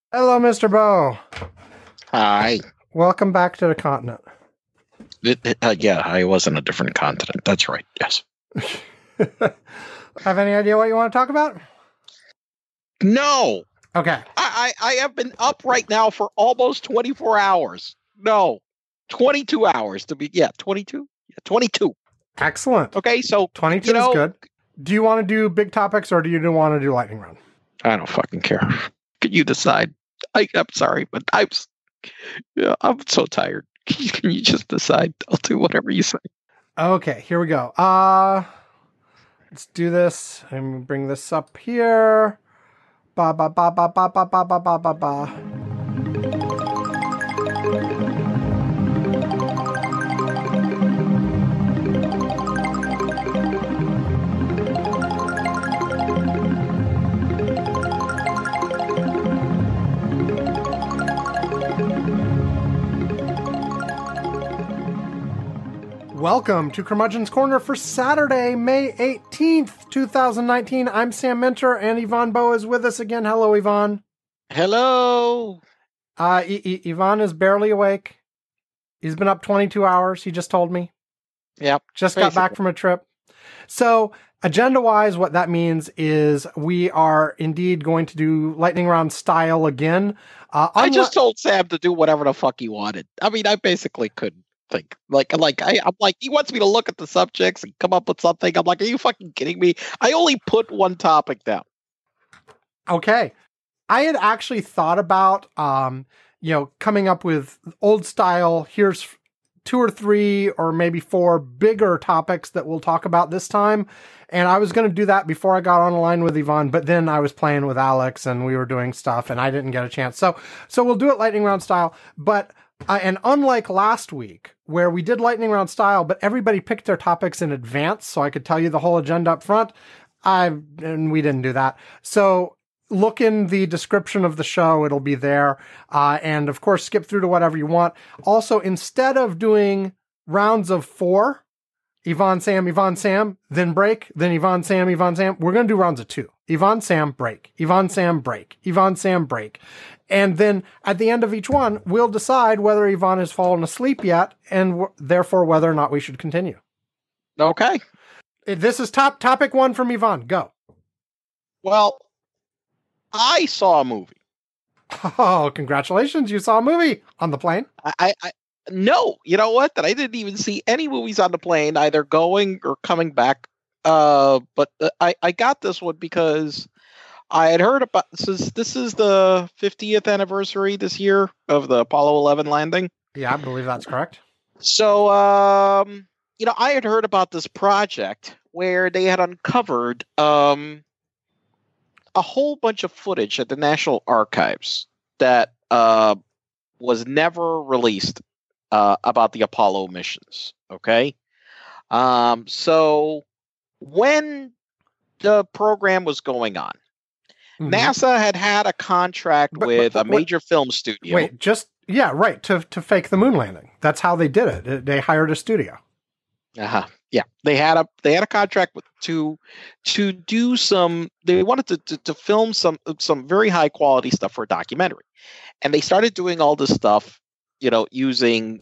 Hello, Mr. Bow. Hi. Welcome back to the continent. Yeah, I was on a different continent. That's right. Yes. Have any idea what you want to talk about? No. Okay. I have been up right now for almost 24 hours. No. 22 hours to be. Yeah, 22. Yeah, 22. Excellent. Okay, so 22 is good. Do you want to do big topics or do you want to do lightning round? I don't fucking care. Can you decide? I'm sorry, but I'm so tired. Can you just decide? I'll do whatever you say. Okay, here we go. Let's do this. I'm bring this up here. Ba ba ba ba ba ba ba ba ba ba ba. Welcome to Curmudgeon's Corner for Saturday, May 18th, 2019. I'm Sam Minter, and Yvonne Bow is with us again. Hello, Yvonne. Hello. Yvonne is barely awake. He's been up 22 hours, he just told me. Yep. Just got back from a trip. So, agenda-wise, what that means is we are indeed going to do lightning round style again. I just told Sam to do whatever the fuck he wanted. I mean, I basically couldn't think. I'm like, he wants me to look at the subjects and come up with something. I'm like, are you fucking kidding me? I only put one topic down. Okay. I had actually thought about, coming up with old style. Here's 2 or 3 or maybe 4 bigger topics that we'll talk about this time. And I was going to do that before I got on the line with Yvonne, but then I was playing with Alex and we were doing stuff and I didn't get a chance. So we'll do it lightning round style, but and unlike last week, where we did lightning round style, but everybody picked their topics in advance, so I could tell you the whole agenda up front, and we didn't do that. So look in the description of the show, it'll be there. And of course, skip through to whatever you want. Also, instead of doing rounds of 4, Yvonne, Sam, then break, then Yvonne, Sam, we're going to do rounds of 2. Yvonne, Sam, break. Yvonne, Sam, break. Yvonne, Sam, break. And then at the end of each one, we'll decide whether Yvonne has fallen asleep yet, and therefore whether or not we should continue. Okay. This is topic 1 from Yvonne. Go. Well, I saw a movie. Oh, congratulations. You saw a movie on the plane. No, you know what? That I didn't even see any movies on the plane, either going or coming back. But I got this one because I had heard about this is the 50th anniversary this year of the Apollo 11 landing. Yeah, I believe that's correct. So, I had heard about this project where they had uncovered a whole bunch of footage at the National Archives that was never released about the Apollo missions. Okay. So when the program was going on, NASA had a contract with a major film studio. Wait, to fake the moon landing. That's how they did it. They hired a studio. Yeah, they had a contract to do some. They wanted to film some very high quality stuff for a documentary, and they started doing all this stuff, using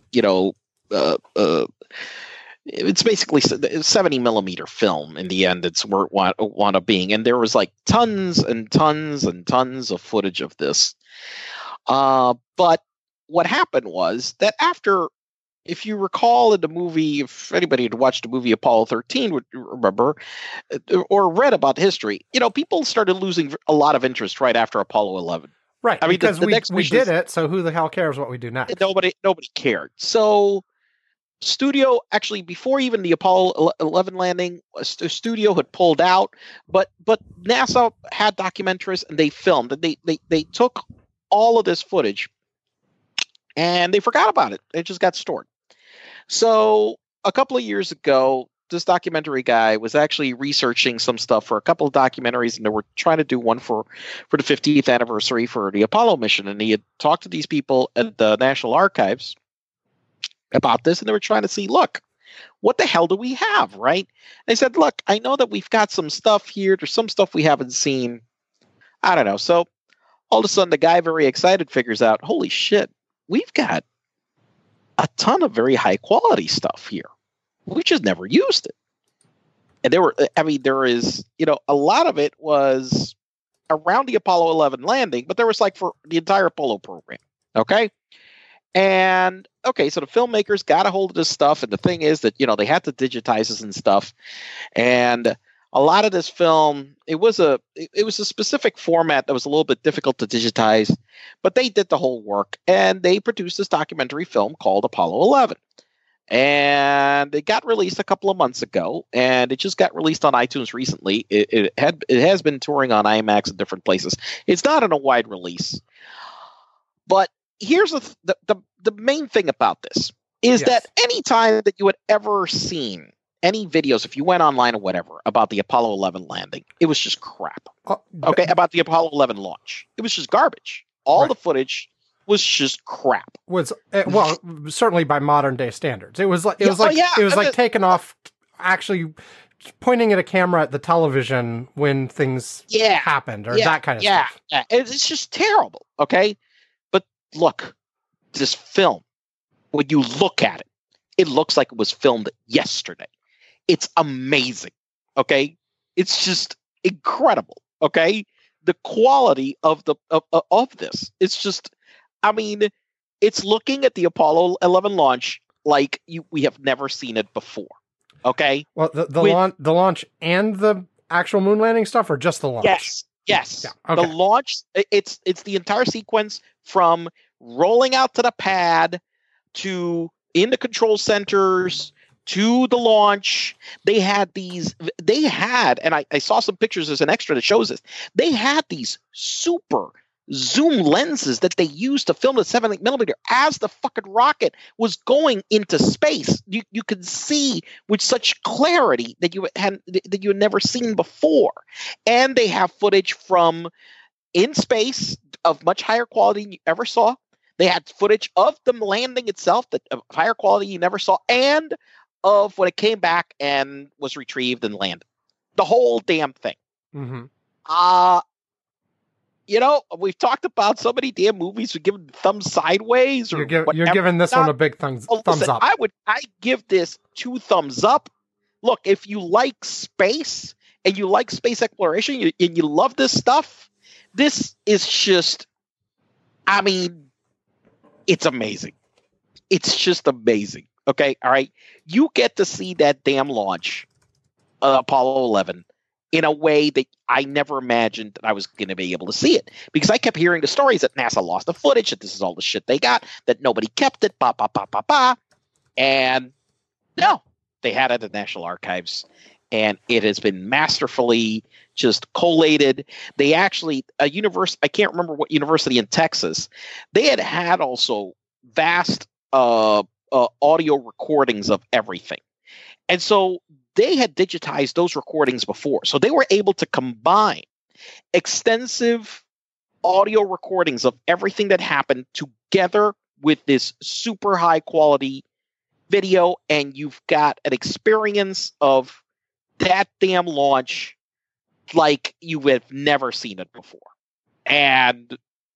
it's basically 70 millimeter film in the end. It's where it wound up being. And there was like tons and tons and tons of footage of this. But what happened was that after, if you recall in the movie, if anybody had watched the movie Apollo 13 would remember or read about history, people started losing a lot of interest right after Apollo 11. Right. I mean, because we did it. So who the hell cares what we do next? Nobody cared. So studio, actually, before even the Apollo 11 landing, a studio had pulled out, but NASA had documentarists and they filmed, and they took all of this footage and they forgot about it. It just got stored. So a couple of years ago, this documentary guy was actually researching some stuff for a couple of documentaries, and they were trying to do one for the 50th anniversary for the Apollo mission. And he had talked to these people at the National Archives about this, and they were trying to see, look, what the hell do we have, right? They said, look, I know that we've got some stuff here. There's some stuff we haven't seen. I don't know. So All of a sudden, the guy, very excited, figures out, holy shit, we've got a ton of very high quality stuff here. We just never used it. And there is, a lot of it was around the Apollo 11 landing, but there was like for the entire Apollo program. Okay. And okay, so the filmmakers got a hold of this stuff. And the thing is that, they had to digitize this and stuff. And a lot of this film, it was a specific format that was a little bit difficult to digitize, but they did the whole work and they produced this documentary film called Apollo 11. And it got released a couple of months ago, and it just got released on iTunes recently. It has been touring on IMAX in different places. It's not in a wide release, but here's the main thing about this is that any time that you had ever seen any videos, if you went online or whatever, about the Apollo 11 landing, it was just crap. Okay, about the Apollo 11 launch, it was just garbage. All the footage was just crap. Certainly by modern day standards. It was like taking off, actually pointing at a camera at the television when things happened, or that kind of stuff. Yeah, it's just terrible. Okay, but look, this film, when you look at it, it looks like it was filmed yesterday. It's amazing. Okay, it's just incredible. Okay, the quality of this, it's just. I mean, it's looking at the Apollo 11 launch like we have never seen it before. Okay. Well, the launch and the actual moon landing stuff, or just the launch? Yes. Yeah, okay. The launch. It's the entire sequence from rolling out to the pad to in the control centers to the launch. They had, and I saw some pictures as an extra that shows this. They had these super zoom lenses that they used to film the 7mm as the fucking rocket was going into space. You could see with such clarity that you had never seen before. And they have footage from in space of much higher quality than you ever saw. They had footage of the landing itself that of higher quality you never saw, and of when it came back and was retrieved and landed. The whole damn thing. Mm-hmm. We've talked about so many damn movies we give thumbs sideways. Or you're giving this one a big thumbs up. I give this 2 thumbs up. Look, if you like space and you like space exploration and you love this stuff, this is just, I mean, it's amazing. It's just amazing. Okay, all right. You get to see that damn launch, Apollo 11, in a way that I never imagined that I was going to be able to see it, because I kept hearing the stories that NASA lost the footage, that this is all the shit they got, that nobody kept it, and no, they had it at the National Archives, and it has been masterfully just collated. They actually, I can't remember what university in Texas, they had also vast audio recordings of everything, and so they had digitized those recordings before. So they were able to combine extensive audio recordings of everything that happened together with this super high quality video. And you've got an experience of that damn launch like you have never seen it before. And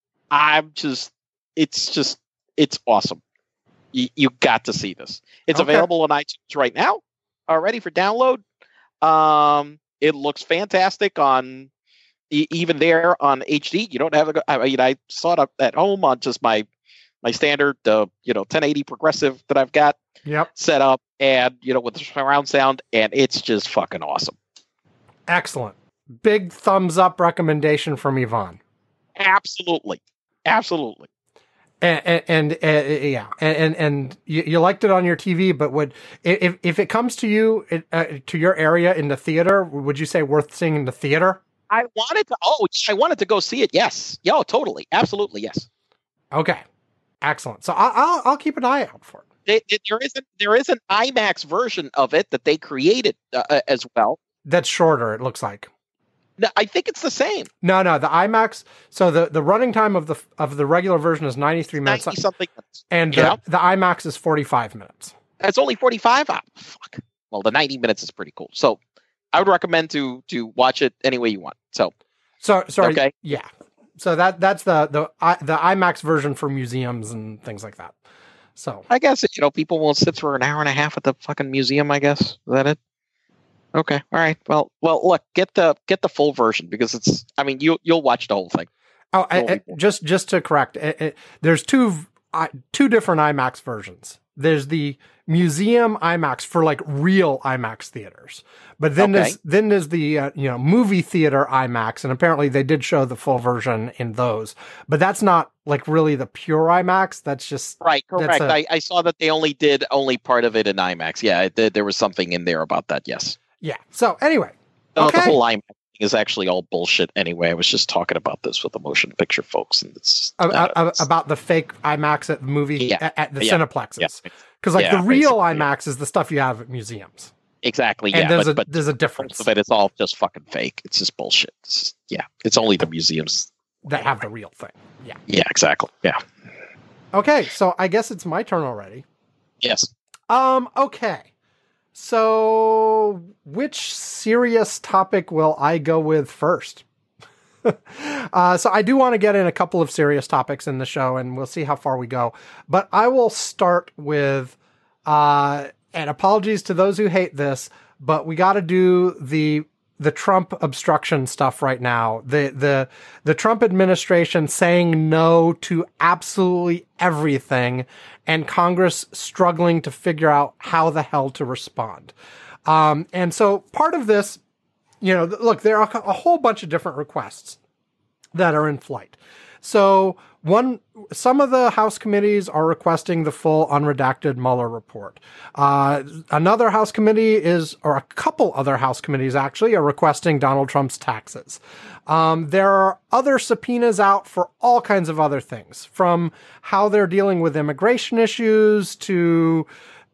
it's awesome. You got to see this. It's available on iTunes right now. Ready for download. It looks fantastic on even there on HD. You don't have to. I saw it at home on just my standard 1080 progressive that I've got set up, and with the surround sound, and it's just fucking awesome. Excellent. Big thumbs up recommendation from Yvonne. Absolutely. And you liked it on your TV, but if it comes to you to your area in the theater, would you say worth seeing in the theater? I wanted to go see it. Yes. Totally. Absolutely. Yes. Okay. Excellent. So I'll keep an eye out for it. There is an IMAX version of it that they created as well. That's shorter. It looks like. No, I think it's the same. No, the IMAX. So the running time of the regular version is 93 minutes. 90-something minutes. And the IMAX is 45 minutes. It's only 45? Oh, fuck. Well, the 90 minutes is pretty cool. So I would recommend to watch it any way you want. So sorry. Okay. Yeah. So that's the IMAX version for museums and things like that. So I guess people won't sit for an hour and a half at the fucking museum. I guess is that it? Okay, all right. Well, look, get the full version because it's. I mean, you'll watch the whole thing. Oh, just to correct, there's two different IMAX versions. There's the museum IMAX for like real IMAX theaters, but then there's the movie theater IMAX, and apparently they did show the full version in those, but that's not like really the pure IMAX. That's just right. Correct. I saw that they only did part of it in IMAX. Yeah, there was something in there about that. Yes. Yeah. So anyway, the whole IMAX is actually all bullshit anyway. I was just talking about this with the motion picture folks, and it's about the fake IMAX at the movie at the Cineplexes. Because the real IMAX is the stuff you have at museums. Exactly. And there's a difference. Most of it is all just fucking fake. It's just bullshit. It's only the museums that have the real thing. Yeah. Yeah. Exactly. Yeah. Okay, so I guess it's my turn already. Yes. Okay. So, which serious topic will I go with first? So I do want to get in a couple of serious topics in the show, and we'll see how far we go. But I will start with, and apologies to those who hate this, but we got to do the Trump obstruction stuff right now. The Trump administration saying no to absolutely everything, and Congress struggling to figure out how the hell to respond. And so part of this, look, there are a whole bunch of different requests that are in flight. So some of the House committees are requesting the full unredacted Mueller report. Another House committee or a couple other House committees actually are requesting Donald Trump's taxes. There are other subpoenas out for all kinds of other things, from how they're dealing with immigration issues to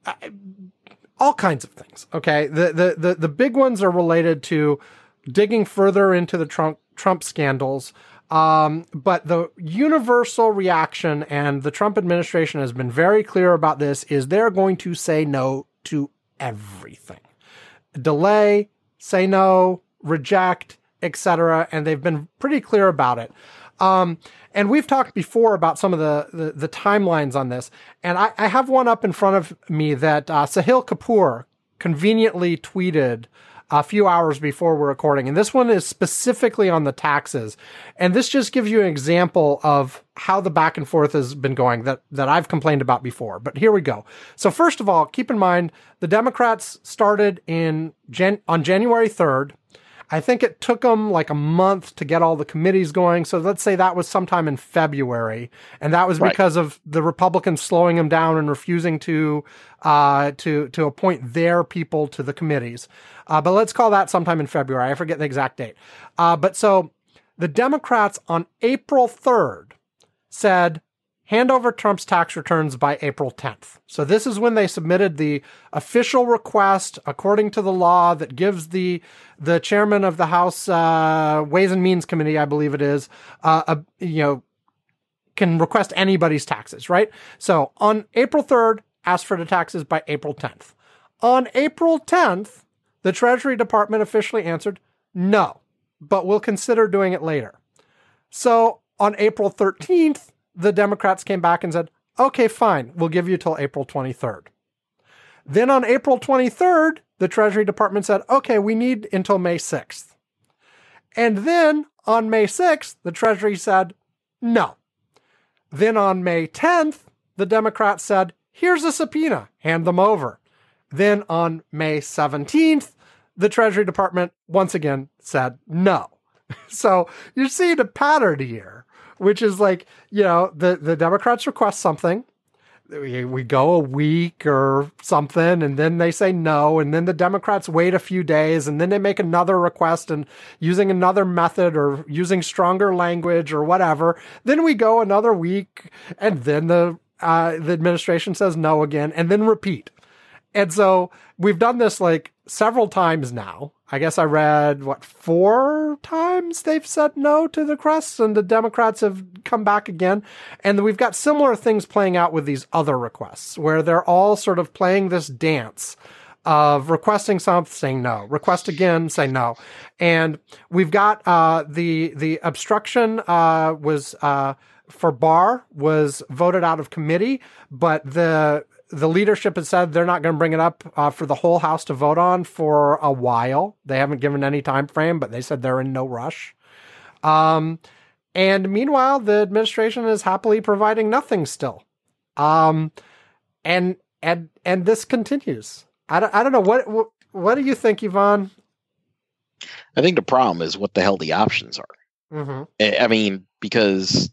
all kinds of things. Okay. The big ones are related to digging further into the Trump scandals. But the universal reaction, and the Trump administration has been very clear about this, is they're going to say no to everything. Delay, say no, reject, etc. And they've been pretty clear about it. And we've talked before about some of the timelines on this. And I have one up in front of me that Sahil Kapoor conveniently tweeted a few hours before we're recording. And this one is specifically on the taxes. And this just gives you an example of how the back and forth has been going that I've complained about before. But here we go. So first of all, keep in mind, the Democrats started on January 3rd. I think it took them like a month to get all the committees going. So let's say that was sometime in February. And that was because of the Republicans slowing them down and refusing to appoint their people to the committees. But let's call that sometime in February. I forget the exact date. But so the Democrats on April 3rd said, hand over Trump's tax returns by April 10th. So this is when they submitted the official request, according to the law, that gives the chairman of the House Ways and Means Committee, I believe it is, can request anybody's taxes, right? So on April 3rd, ask for the taxes by April 10th. On April 10th, the Treasury Department officially answered, no, but we'll consider doing it later. So on April 13th, the Democrats came back and said, okay, fine, we'll give you till April 23rd. Then on April 23rd, the Treasury Department said, okay, we need until May 6th. And then on May 6th, the Treasury said, no. Then on May 10th, the Democrats said, here's a subpoena, hand them over. Then on May 17th, the Treasury Department once again said no. So you're seeing a pattern here, which is like, the Democrats request something. We go a week or something, and then they say no, and then the Democrats wait a few days, and then they make another request and using another method or using stronger language or whatever. Then we go another week, and then the administration says no again, and then repeat. And so we've done this like several times now. I guess I read, 4 times they've said no to the requests, and the Democrats have come back again. And we've got similar things playing out with these other requests, where they're all sort of playing this dance of requesting something, saying no, request again, say no. And we've got the obstruction was for Barr was voted out of committee, but the leadership has said they're not going to bring it up for the whole House to vote on for a while. They haven't given any time frame, but they said they're in no rush. And meanwhile, the administration is happily providing nothing still. And this continues. I don't know. What do you think, Yvonne? I think the problem is what the hell the options are. Mm-hmm. I mean, because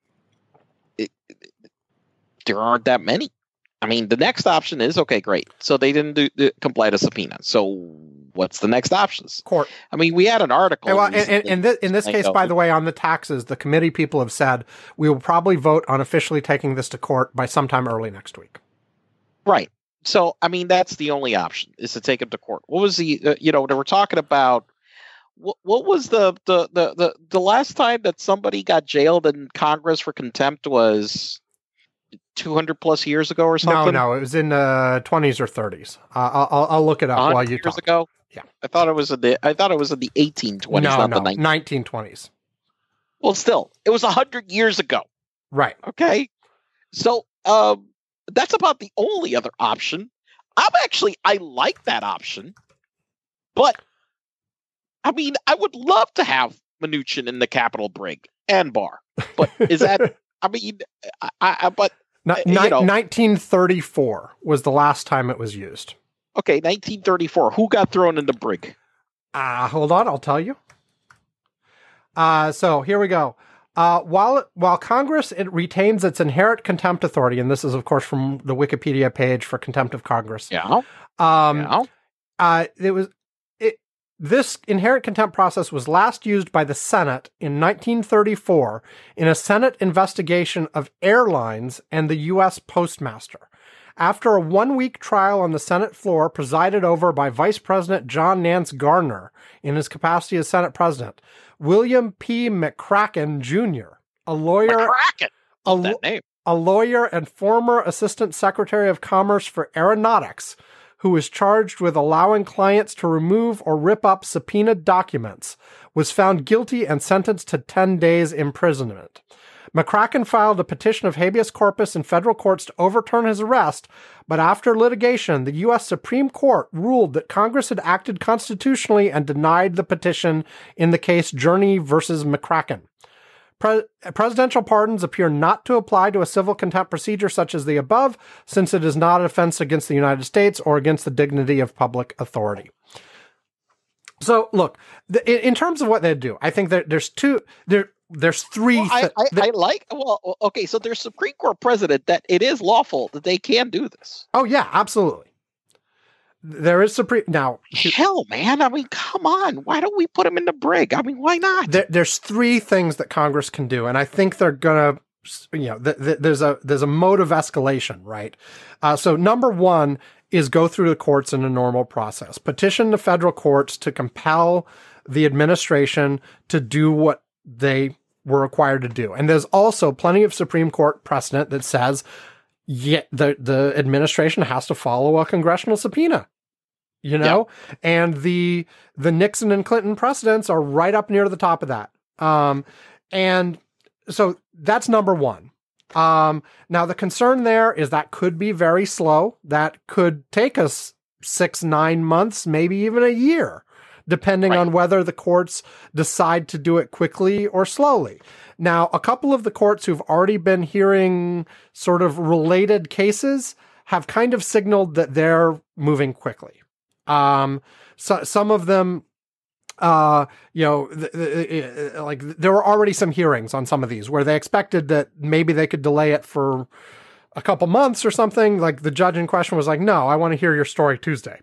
there aren't that many. I mean, the next option is, okay, great. So they didn't comply to subpoena. So what's the next options? Court. I mean, we had an article. Well, in this case, by the way, on the taxes, the committee people have said we will probably vote on officially taking this to court by sometime early next week. Right. So, I mean, that's the only option, is to take it to court. What was the, they were talking about, what was the last time that somebody got jailed in Congress for contempt was 200 plus years ago or something? No, it was in the 20s or 30s. I'll look it up while you talk. Years ago? Yeah. I thought it was in the 1820s, not the 1920s. Well, still, it was 100 years ago. Right. Okay. So, that's about the only other option. I like that option, but I mean, I would love to have Mnuchin in the Capitol brig and Barr, but is that, I mean, but 1934 was the last time it was used. Okay. 1934. Who got thrown in the brig? Hold on. I'll tell you. So here we go. While Congress retains its inherent contempt authority, and this is, of course, from the Wikipedia page for contempt of Congress. Yeah. This inherent contempt process was last used by the Senate in 1934 in a Senate investigation of airlines and the U.S. Postmaster. After a 1-week trial on the Senate floor presided over by Vice President John Nance Garner in his capacity as Senate President, William P. McCracken Jr., a lawyer and former Assistant Secretary of Commerce for Aeronautics, who was charged with allowing clients to remove or rip up subpoenaed documents, was found guilty and sentenced to 10 days imprisonment. McCracken filed a petition of habeas corpus in federal courts to overturn his arrest, but after litigation, the U.S. Supreme Court ruled that Congress had acted constitutionally and denied the petition in the case Journey versus McCracken. Presidential pardons appear not to apply to a civil contempt procedure such as the above, since it is not an offense against the United States or against the dignity of public authority. So, look, in terms of what they do, I think that there's three. Okay, so there's Supreme Court precedent that it is lawful that they can do this. Oh yeah, absolutely. There is Supreme now. Hell, man! I mean, come on. Why don't we put them in the brig? I mean, why not? There's three things that Congress can do, and I think they're gonna. There's a mode of escalation, right? So number one is go through the courts in a normal process. Petition the federal courts to compel the administration to do what they were required to do. And there's also plenty of Supreme Court precedent that says the administration has to follow a congressional subpoena. And the Nixon and Clinton precedents are right up near the top of that. And so that's number one. Now the concern there is that could be very slow. That could take us 6-9 months, maybe even a year, depending on whether the courts decide to do it quickly or slowly. Now, a couple of the courts who've already been hearing sort of related cases have kind of signaled that they're moving quickly. So some of them, there were already some hearings on some of these where they expected that maybe they could delay it for a couple months or something. Like the judge in question was like, no, I want to hear your story Tuesday.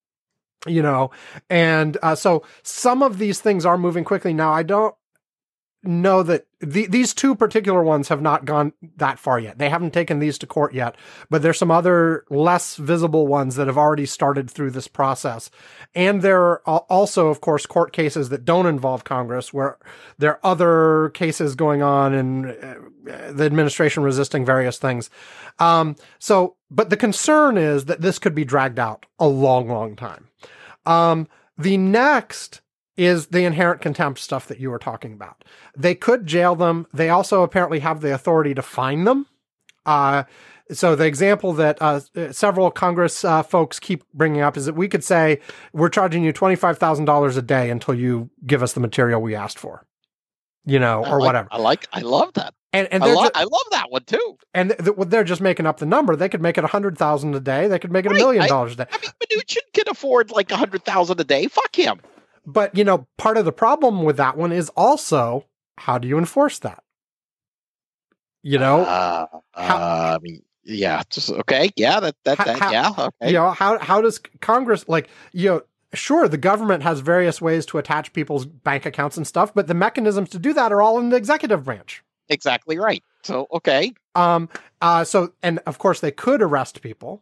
So some of these things are moving quickly. Now, I don't know that these two particular ones have not gone that far yet. They haven't taken these to court yet, but there's some other less visible ones that have already started through this process. And there are also, of course, court cases that don't involve Congress, where there are other cases going on and the administration resisting various things. But the concern is that this could be dragged out a long, long time. The next is the inherent contempt stuff that you were talking about. They could jail them. They also apparently have the authority to fine them. So the example that several Congress folks keep bringing up is that we could say, we're charging you $25,000 a day until you give us the material we asked for, whatever. I love that. And I love that one too. And they're just making up the number. They could make it $100,000 a day. They could make it $1 million a day. I mean, Mnuchin can afford like $100,000 a day. Fuck him. But, part of the problem with that one is also, how do you enforce that? Yeah, just okay. Yeah, okay. How does Congress, sure, the government has various ways to attach people's bank accounts and stuff, but the mechanisms to do that are all in the executive branch. Exactly right. So, okay. And of course they could arrest people.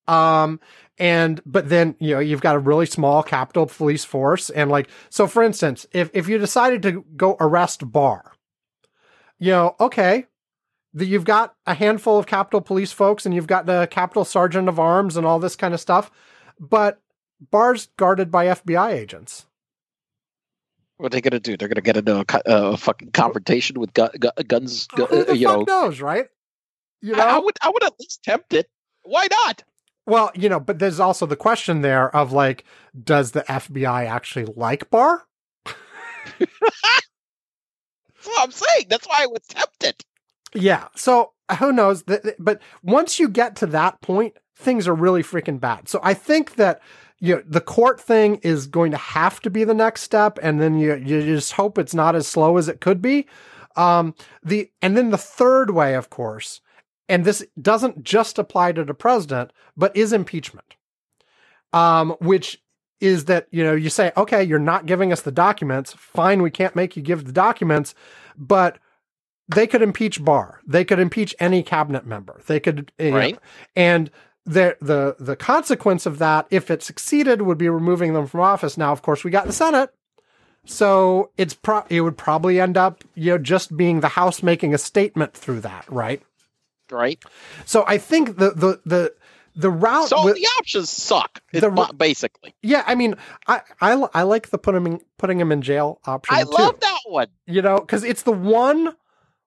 But then, you've got a really small Capitol Police force. And so for instance, if you decided to go arrest Barr, okay, you've got a handful of Capitol Police folks and you've got the Capitol Sergeant of Arms and all this kind of stuff, but Barr's guarded by FBI agents. What are they going to do? They're going to get into a fucking confrontation with guns. Who the fuck knows, right? I would at least tempt it. Why not? Well, but there's also the question there of does the FBI actually like Barr? That's what I'm saying. That's why I would tempt it. Yeah. So who knows? But once you get to that point, things are really freaking bad. So I think that the court thing is going to have to be the next step, and then you just hope it's not as slow as it could be. And then the third way, of course. And this doesn't just apply to the president, but is impeachment, which is that, you say, okay, you're not giving us the documents. Fine, we can't make you give the documents, but they could impeach Barr. They could impeach any cabinet member. They could, right. And the consequence of that, if it succeeded, would be removing them from office. Now, of course, we got the Senate. So it would probably end up, just being the House making a statement through that, right? Right. So I think the route. So the options suck. Basically. Yeah, I mean, I like the putting him in jail option. I love that one. Because it's the one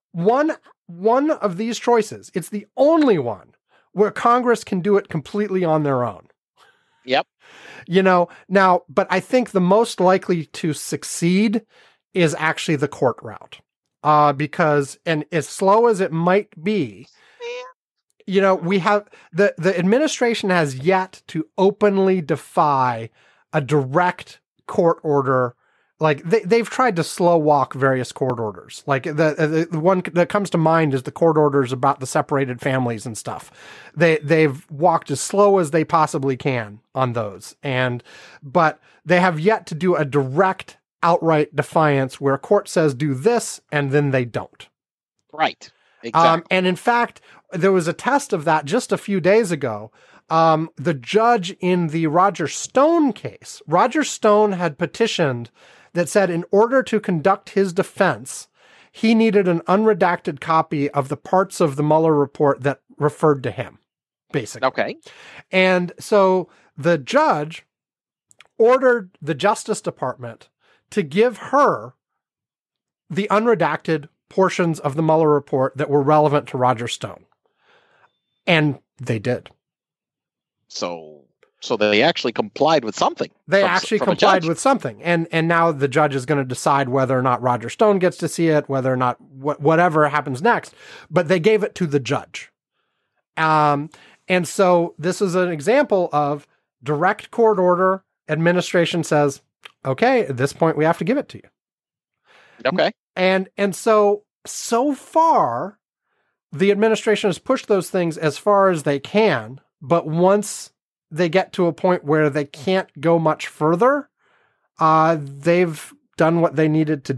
of these choices. It's the only one where Congress can do it completely on their own. Yep. Now, but I think the most likely to succeed is actually the court route. Because, and as slow as it might be, we have the administration has yet to openly defy a direct court order. They've tried to slow walk various court orders. The one that comes to mind is the court orders about the separated families and stuff. They've walked as slow as they possibly can on those. But they have yet to do a direct outright defiance where a court says do this and then they don't. Right. Exactly. And in fact, there was a test of that just a few days ago. The judge in the Roger Stone case, Roger Stone had petitioned that said in order to conduct his defense, he needed an unredacted copy of the parts of the Mueller report that referred to him, basically. Okay. And so the judge ordered the Justice Department to give her the unredacted portions of the Mueller report that were relevant to Roger Stone. And they did. So they actually complied with something. They actually complied with something. And now the judge is going to decide whether or not Roger Stone gets to see it, whether or not whatever happens next. But they gave it to the judge. And so this is an example of direct court order. Administration says, okay, at this point we have to give it to you. Okay. And so far, the administration has pushed those things as far as they can, but once they get to a point where they can't go much further, they've done what they needed to do.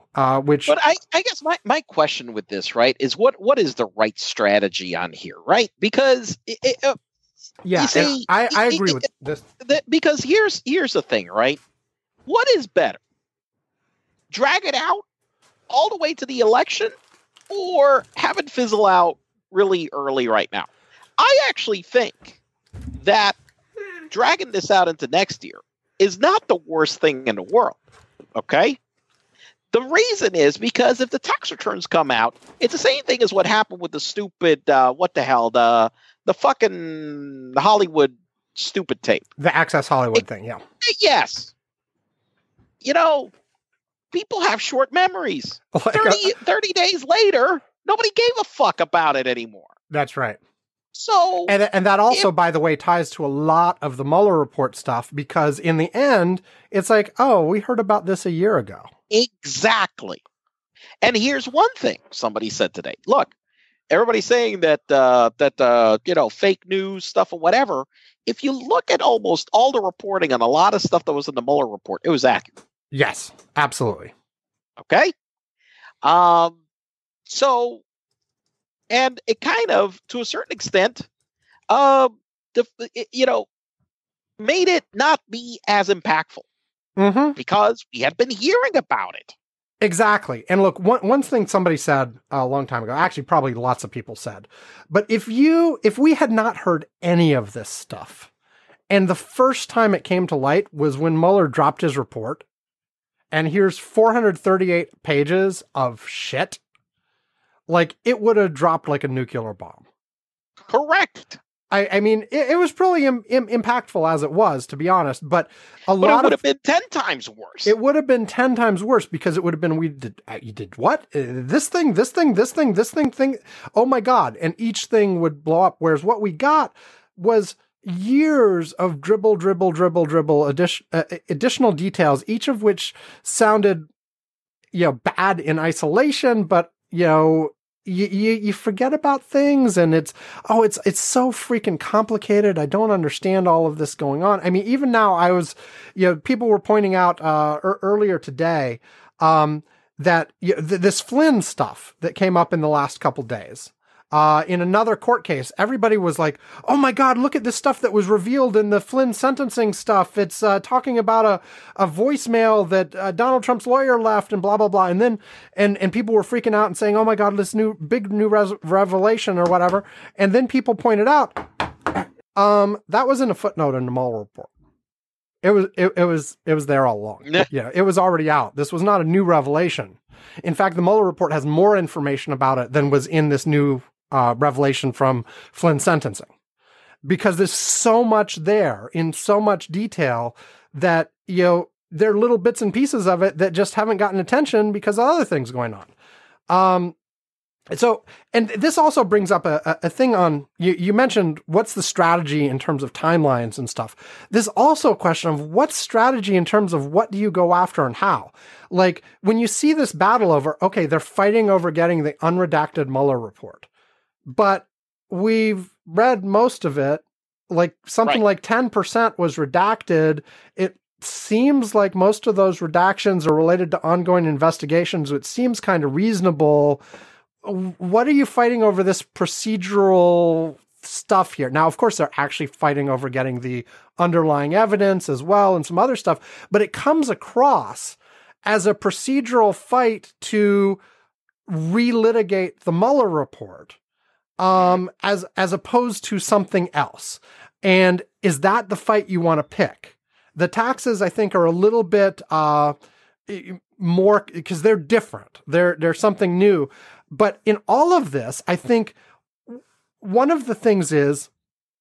which. But I guess my question with this, right, is what is the right strategy on here, right? Because yeah, you see, I agree with this. Because here's the thing, right? What is better? Drag it out all the way to the election, or have it fizzle out really early right now? I actually think that dragging this out into next year is not the worst thing in the world. Okay? The reason is because if the tax returns come out, it's the same thing as what happened with the stupid, the fucking Hollywood stupid tape. The Access Hollywood thing, yeah. Yes. You know, people have short memories. 30 days later, nobody gave a fuck about it anymore. That's right. So, and that also, by the way, ties to a lot of the Mueller report stuff, because in the end, it's like, oh, we heard about this a year ago. Exactly. And here's one thing somebody said today. Look, everybody's saying that fake news stuff or whatever. If you look at almost all the reporting on a lot of stuff that was in the Mueller report, it was accurate. Yes, absolutely. Okay. So, and it kind of, to a certain extent, made it not be as impactful because we had been hearing about it. Exactly. And look, one thing somebody said a long time ago, actually probably lots of people said, but if we had not heard any of this stuff, and the first time it came to light was when Mueller dropped his report, and here's 438 pages of shit, like, it would have dropped like a nuclear bomb. Correct. I mean, it was pretty impactful as it was, to be honest, but it would have been 10 times worse. It would have been 10 times worse, because it would have been, you did what? This thing. Oh my God. And each thing would blow up. Whereas what we got was years of dribble, additional details, each of which sounded, bad in isolation, but, you forget about things, and it's so freaking complicated. I don't understand all of this going on. I mean, even now people were pointing out, earlier today, that this Flynn stuff that came up in the last couple days, in another court case, everybody was like, oh my God, look at this stuff that was revealed in the Flynn sentencing stuff. It's talking about a voicemail that Donald Trump's lawyer left, and blah, blah, blah. And then, and people were freaking out and saying, oh my God, this big new revelation or whatever. And then people pointed out, that was in a footnote in the Mueller report. It was there all along. It was already out. This was not a new revelation. In fact, the Mueller report has more information about it than was in this new revelation from Flynn sentencing, because there's so much there in so much detail that, there are little bits and pieces of it that just haven't gotten attention because of other things going on. So, and this also brings up a thing on, you mentioned what's the strategy in terms of timelines and stuff. There's also a question of what's strategy in terms of what do you go after and how. Like, when you see this battle over, okay, they're fighting over getting the unredacted Mueller report, but we've read most of it, like something like 10% was redacted. It seems like most of those redactions are related to ongoing investigations, which seems kind of reasonable. What are you fighting over this procedural stuff here? Now, of course, they're actually fighting over getting the underlying evidence as well and some other stuff, but it comes across as a procedural fight to relitigate the Mueller report, as opposed to something else. And is that the fight you want to pick? The taxes, I think, are a little bit more, because they're different. They're something new. But in all of this, I think one of the things is,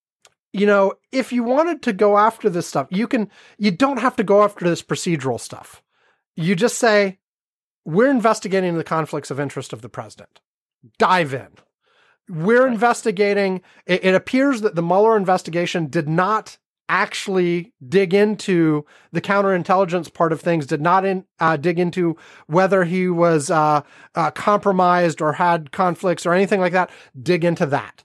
if you wanted to go after this stuff, you don't have to go after this procedural stuff. You just say, we're investigating the conflicts of interest of the president. Dive in. We're investigating. It appears that the Mueller investigation did not actually dig into the counterintelligence part of things, did not dig into whether he was compromised or had conflicts or anything like that. Dig into that.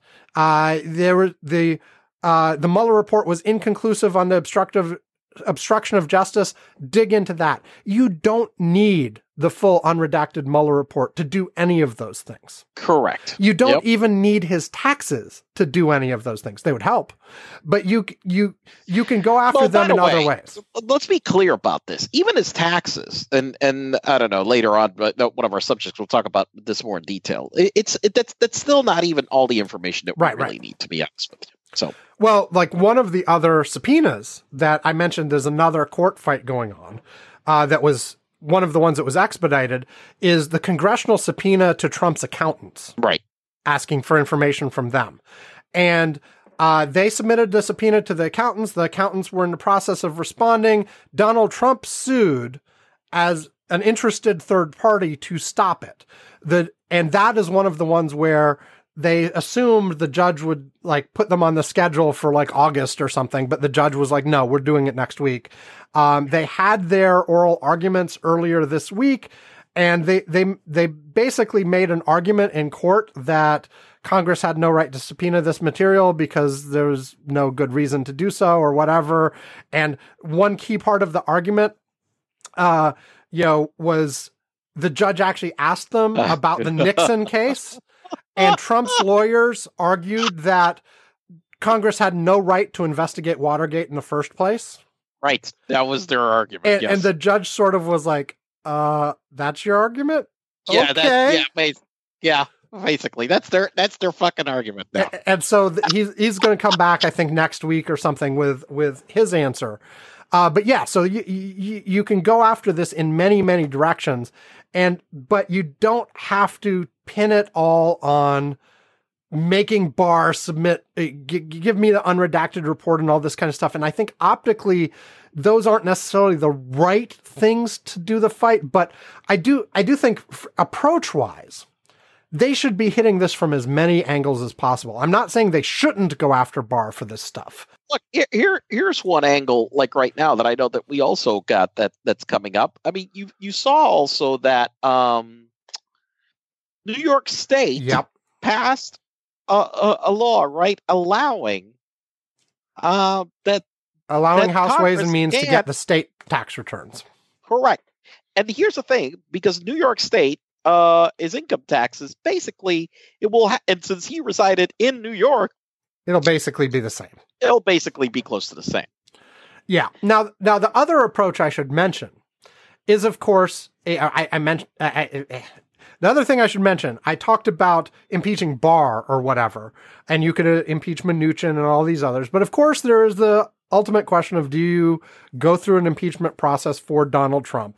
The Mueller report was inconclusive on the obstruction of justice. Dig into that. You don't need the full unredacted Mueller report to do any of those things. Correct. You don't even need his taxes to do any of those things. They would help, but you can go after them in other ways. Let's be clear about this. Even his taxes, and I don't know, later on, but one of our subjects, we'll talk about this more in detail. That's still not even all the information that we really need, to be honest with you. So, well, like one of the other subpoenas that I mentioned, there's another court fight going on that was one of the ones that was expedited, is the congressional subpoena to Trump's accountants. Right. Asking for information from them. And they submitted the subpoena to the accountants. The accountants were in the process of responding. Donald Trump sued as an interested third party to stop it. And that is one of the ones where they assumed the judge would like put them on the schedule for like August or something, but the judge was like, no, we're doing it next week. They had their oral arguments earlier this week, and they basically made an argument in court that Congress had no right to subpoena this material because there was no good reason to do so or whatever. And one key part of the argument, was the judge actually asked them about the Nixon case. And Trump's lawyers argued that Congress had no right to investigate Watergate in the first place. Right. That was their argument. And the judge sort of was like, that's your argument? Yeah, okay. Basically. That's their fucking argument now. And so he's going to come back, I think, next week or something with his answer. But yeah, so you can go after this in many, many directions, but you don't have to pin it all on making Barr submit, give me the unredacted report and all this kind of stuff. And I think optically, those aren't necessarily the right things to do the fight, but I do think approach-wise, they should be hitting this from as many angles as possible. I'm not saying they shouldn't go after Barr for this stuff. Look, here's one angle, like right now, that I know that we also got that's coming up. I mean, you saw also that New York State passed a law, right, allowing House House Ways and Means to get the state tax returns. Correct. And here's the thing, because New York State is income taxes, basically it will and since he resided in New York, it'll basically be the same. It'll basically be close to the same. Yeah. Now the other approach I should mention is, of course, I mentioned the other thing I should mention. I talked about impeaching Barr or whatever, and you could impeach Mnuchin and all these others. But of course, there is the ultimate question of, do you go through an impeachment process for Donald Trump?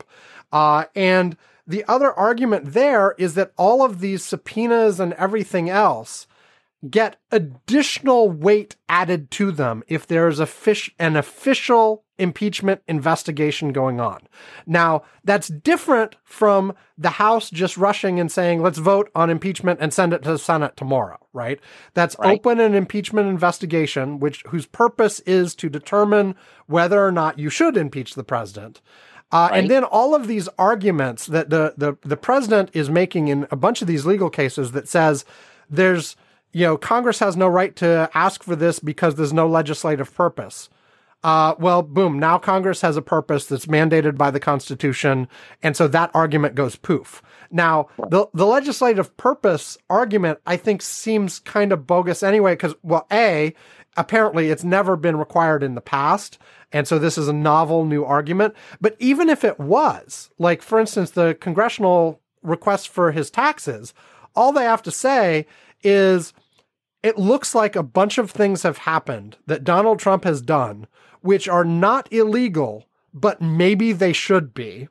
And the other argument there is that all of these subpoenas and everything else get additional weight added to them if there's an official impeachment investigation going on. Now, that's different from the House just rushing and saying, let's vote on impeachment and send it to the Senate tomorrow, right? That's right. Open an impeachment investigation, whose purpose is to determine whether or not you should impeach the president. Right. And then all of these arguments that the president is making in a bunch of these legal cases that says there's, Congress has no right to ask for this because there's no legislative purpose. Well, boom, now Congress has a purpose that's mandated by the Constitution, and so that argument goes poof. Now, the legislative purpose argument, I think, seems kind of bogus anyway, because, well, apparently it's never been required in the past, and so this is a novel new argument. But even if it was, like, for instance, the congressional request for his taxes, all they have to say is, it looks like a bunch of things have happened that Donald Trump has done, which are not illegal, but maybe they should be.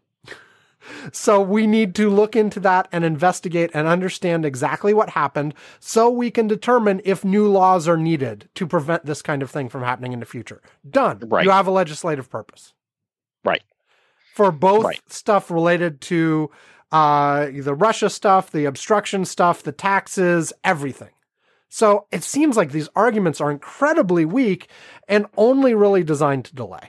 So we need to look into that and investigate and understand exactly what happened so we can determine if new laws are needed to prevent this kind of thing from happening in the future. Done. Right. You have a legislative purpose. Right. For both stuff related to the Russia stuff, the obstruction stuff, the taxes, everything. So it seems like these arguments are incredibly weak and only really designed to delay.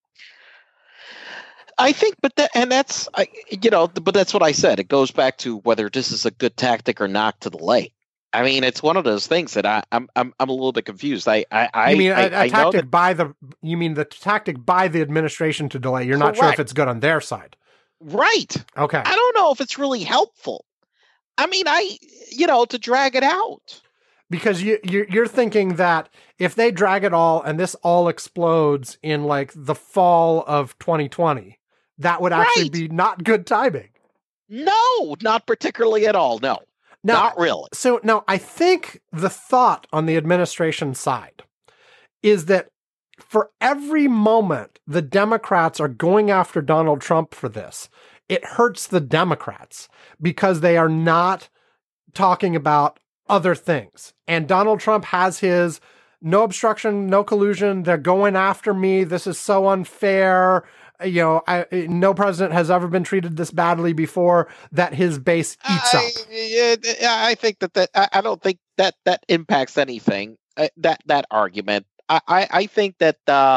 I think, but that's what I said. It goes back to whether this is a good tactic or not to delay. I mean, it's one of those things that I'm a little bit confused. You mean the tactic by the administration to delay? You're not sure if it's good on their side. Right. Okay. I don't know if it's really helpful. I mean, to drag it out. Because you're thinking that if they drag it all and this all explodes in like the fall of 2020, that would actually be not good timing. No, not particularly at all. No, not really. So now I think the thought on the administration side is that for every moment the Democrats are going after Donald Trump for this, it hurts the Democrats because they are not talking about other things. And Donald Trump has his no obstruction, no collusion. They're going after me. This is so unfair. No president has ever been treated this badly before, that his base eats up. I think that I don't think that impacts anything. That argument. I think that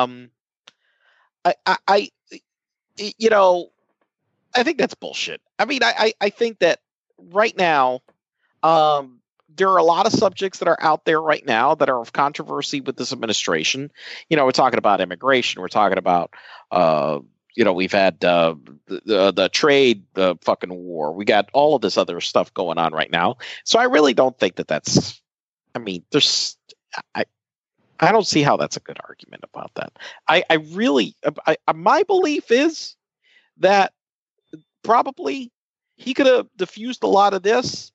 I think that's bullshit. I mean, I think that right now, there are a lot of subjects that are out there right now that are of controversy with this administration. We're talking about immigration. We're talking about, we've had the trade, the fucking war. We got all of this other stuff going on right now. So I really don't think that's. I mean, I don't see how that's a good argument about that. My belief is that probably he could have diffused a lot of this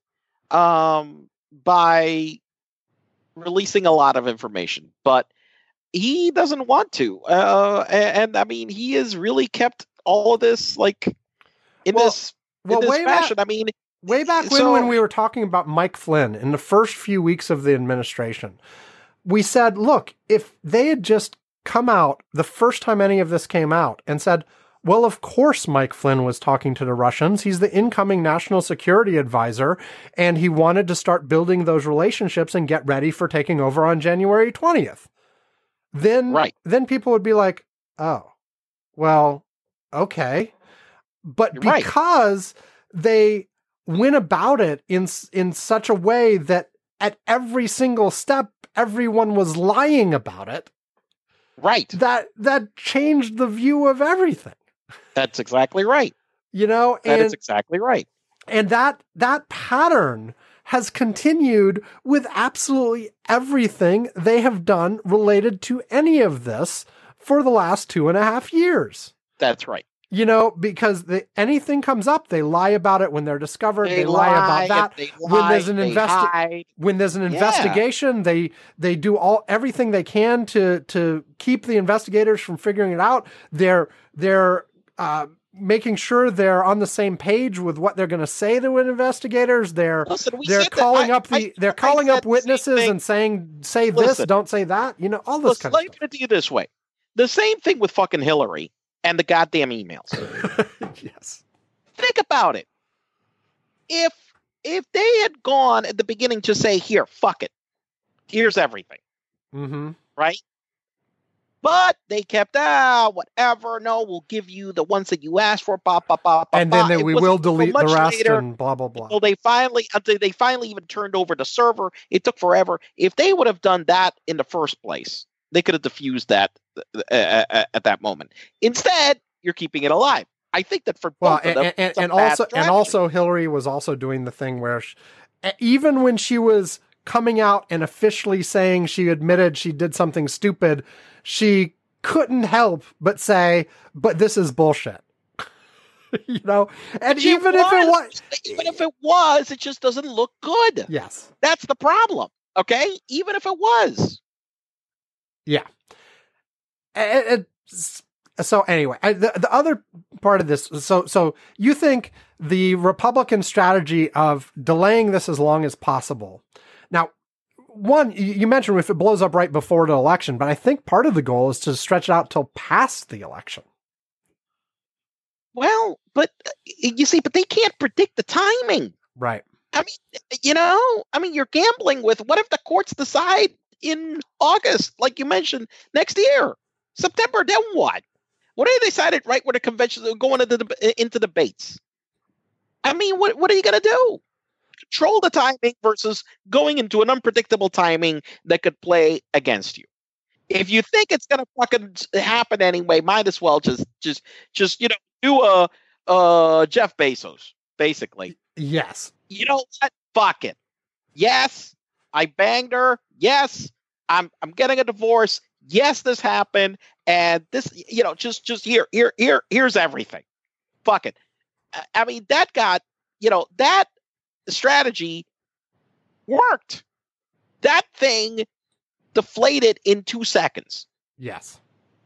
by releasing a lot of information, but he doesn't want to. And I mean, he has really kept all of this in this fashion. Way back when we were talking about Mike Flynn in the first few weeks of the administration, we said, look, if they had just come out the first time any of this came out and said, well, of course Mike Flynn was talking to the Russians. He's the incoming national security advisor, and he wanted to start building those relationships and get ready for taking over on January 20th. Then people would be like, oh, well, okay. But because they went about it in such a way that at every single step, everyone was lying about it. Right. That changed the view of everything. That's exactly right. That is exactly right. And that pattern has continued with absolutely everything they have done related to any of this for the last 2.5 years. That's right. Because anything comes up, they lie about it when they're discovered. They lie about that. When there's an investigation, they do everything they can to keep the investigators from figuring it out. They're making sure they're on the same page with what they're going to say to investigators. They're calling up witnesses and saying, say this, don't say that. All this kind of stuff. Let me put it to you this way: the same thing with fucking Hillary and the goddamn emails. Yes. Think about it. If they had gone at the beginning to say, here, fuck it, here's everything, right? But they kept whatever. No, we'll give you the ones that you asked for. And then we will delete the rest later, and blah blah blah. Until they finally even turned over the server. It took forever. If they would have done that in the first place, they could have diffused that at that moment. Instead, you're keeping it alive. I think that for both of them, and also Hillary was also doing the thing where even when she was coming out and officially saying she admitted she did something stupid, she couldn't help but say, "But this is bullshit." And even if it was, it just doesn't look good. Yes, that's the problem. Okay, even if it was. Yeah. So anyway, the other part of this, so you think the Republican strategy of delaying this as long as possible. Now, one, you mentioned if it blows up right before the election, but I think part of the goal is to stretch it out till past the election. Well, but you see, but they can't predict the timing. Right. I mean, you're gambling with what if the courts decide in August, like you mentioned, next year, September, then what? What if they decided right where the convention is going into debates? I mean, what are you going to do? Control the timing versus going into an unpredictable timing that could play against you. If you think it's going to fucking happen anyway, might as well just do Jeff Bezos, basically. Yes. You know what? Fuck it. Yes, I banged her. Yes, I'm getting a divorce. Yes, this happened, and this, just here's everything. Fuck it. I mean, that got, that strategy worked. That thing deflated in 2 seconds. Yes.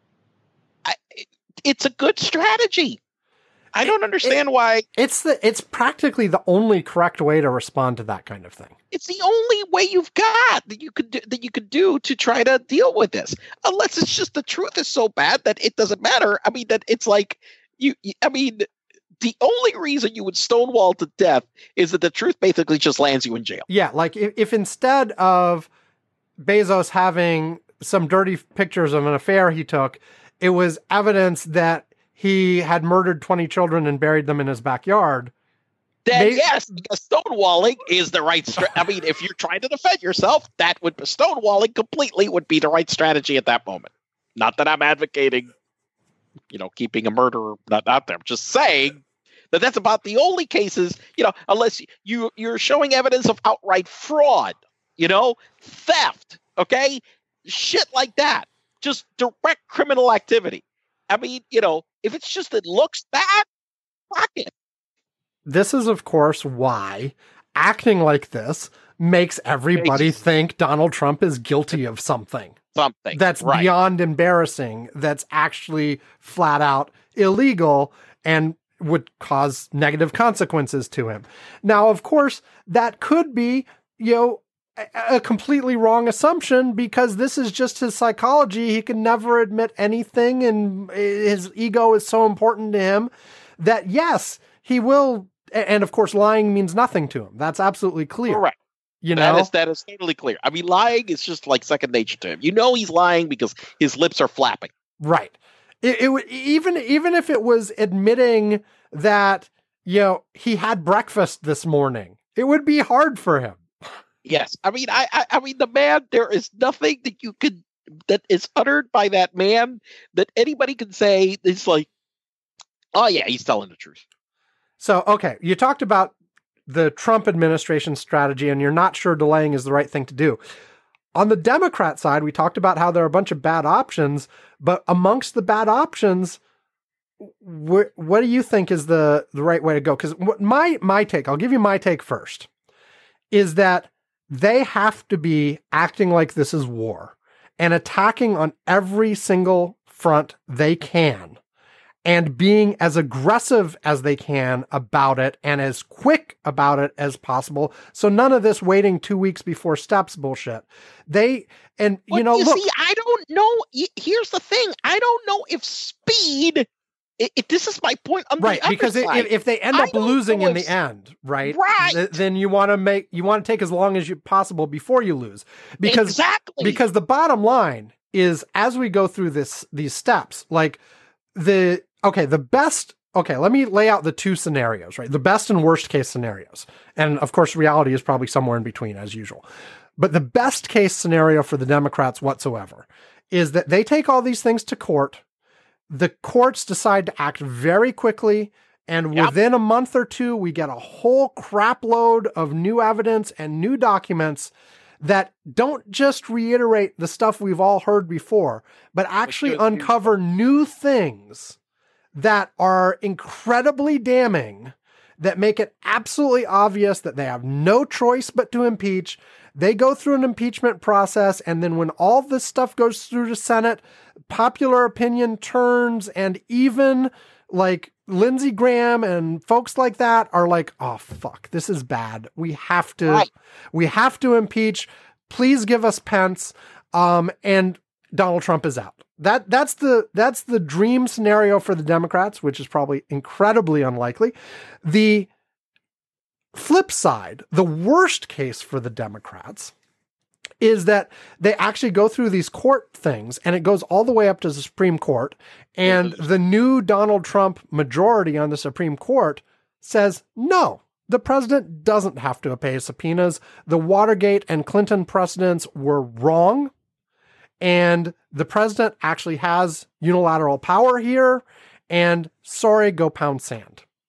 It's a good strategy. I don't understand why. It's practically the only correct way to respond to that kind of thing. It's the only way you've got that you could do to try to deal with this. Unless it's just the truth is so bad that it doesn't matter. I mean, that it's like the only reason you would stonewall to death is that the truth basically just lands you in jail. Yeah, like if instead of Bezos having some dirty pictures of an affair he took, it was evidence that he had murdered 20 children and buried them in his backyard. Then yes, stonewalling is the right I mean, if you're trying to defend yourself, stonewalling completely would be the right strategy at that moment. Not that I'm advocating, keeping a murderer not out there. I'm just saying that's about the only cases, unless you're showing evidence of outright fraud, theft, okay? Shit like that. Just direct criminal activity. I mean, if it's just it looks bad, fuck it. This is, of course, why acting like this makes everybody think Donald Trump is guilty of something. That's right. Beyond embarrassing, that's actually flat out illegal and would cause negative consequences to him. Now, of course, that could be, a completely wrong assumption because this is just his psychology. He can never admit anything, and his ego is so important to him that, yes, he will. And of course, lying means nothing to him. That's absolutely clear. Correct. That is totally clear. I mean, lying is just like second nature to him. He's lying because his lips are flapping. Right. It would even if it was admitting that, he had breakfast this morning, it would be hard for him. Yes. I mean, I mean, the man, there is nothing that is uttered by that man that anybody can say is like, oh yeah, he's telling the truth. So, okay, you talked about the Trump administration strategy and you're not sure delaying is the right thing to do. On the Democrat side, we talked about how there are a bunch of bad options, but amongst the bad options, what do you think is the right way to go? Because my take, I'll give you my take first, is that they have to be acting like this is war and attacking on every single front they can and being as aggressive as they can about it and as quick about it as possible. So none of this waiting 2 weeks before steps bullshit. See, I don't know. Here's the thing. I don't know if speed. This is my point. Right, because if they end up losing in the end, right? Then you want to take as long as you possible before you lose, because the bottom line is as we go through these steps, like let me lay out the two scenarios, right? The best and worst case scenarios, and of course, reality is probably somewhere in between as usual. But the best case scenario for the Democrats whatsoever is that they take all these things to court. The courts decide to act very quickly, and within a month or two, we get a whole crap load of new evidence and new documents that don't just reiterate the stuff we've all heard before, but actually uncover new things that are incredibly damning, that make it absolutely obvious that they have no choice but to impeach. They go through an impeachment process, and then when all this stuff goes through the Senate, popular opinion turns, and even like Lindsey Graham and folks like that are like, oh fuck, this is bad. We have to impeach. Please give us Pence. And Donald Trump is out. That's the dream scenario for the Democrats, which is probably incredibly unlikely. The flip side, the worst case for the Democrats, is that they actually go through these court things and it goes all the way up to the Supreme Court. And the new Donald Trump majority on the Supreme Court says, no, the president doesn't have to obey subpoenas. The Watergate and Clinton precedents were wrong. And the president actually has unilateral power here. And sorry, go pound sand.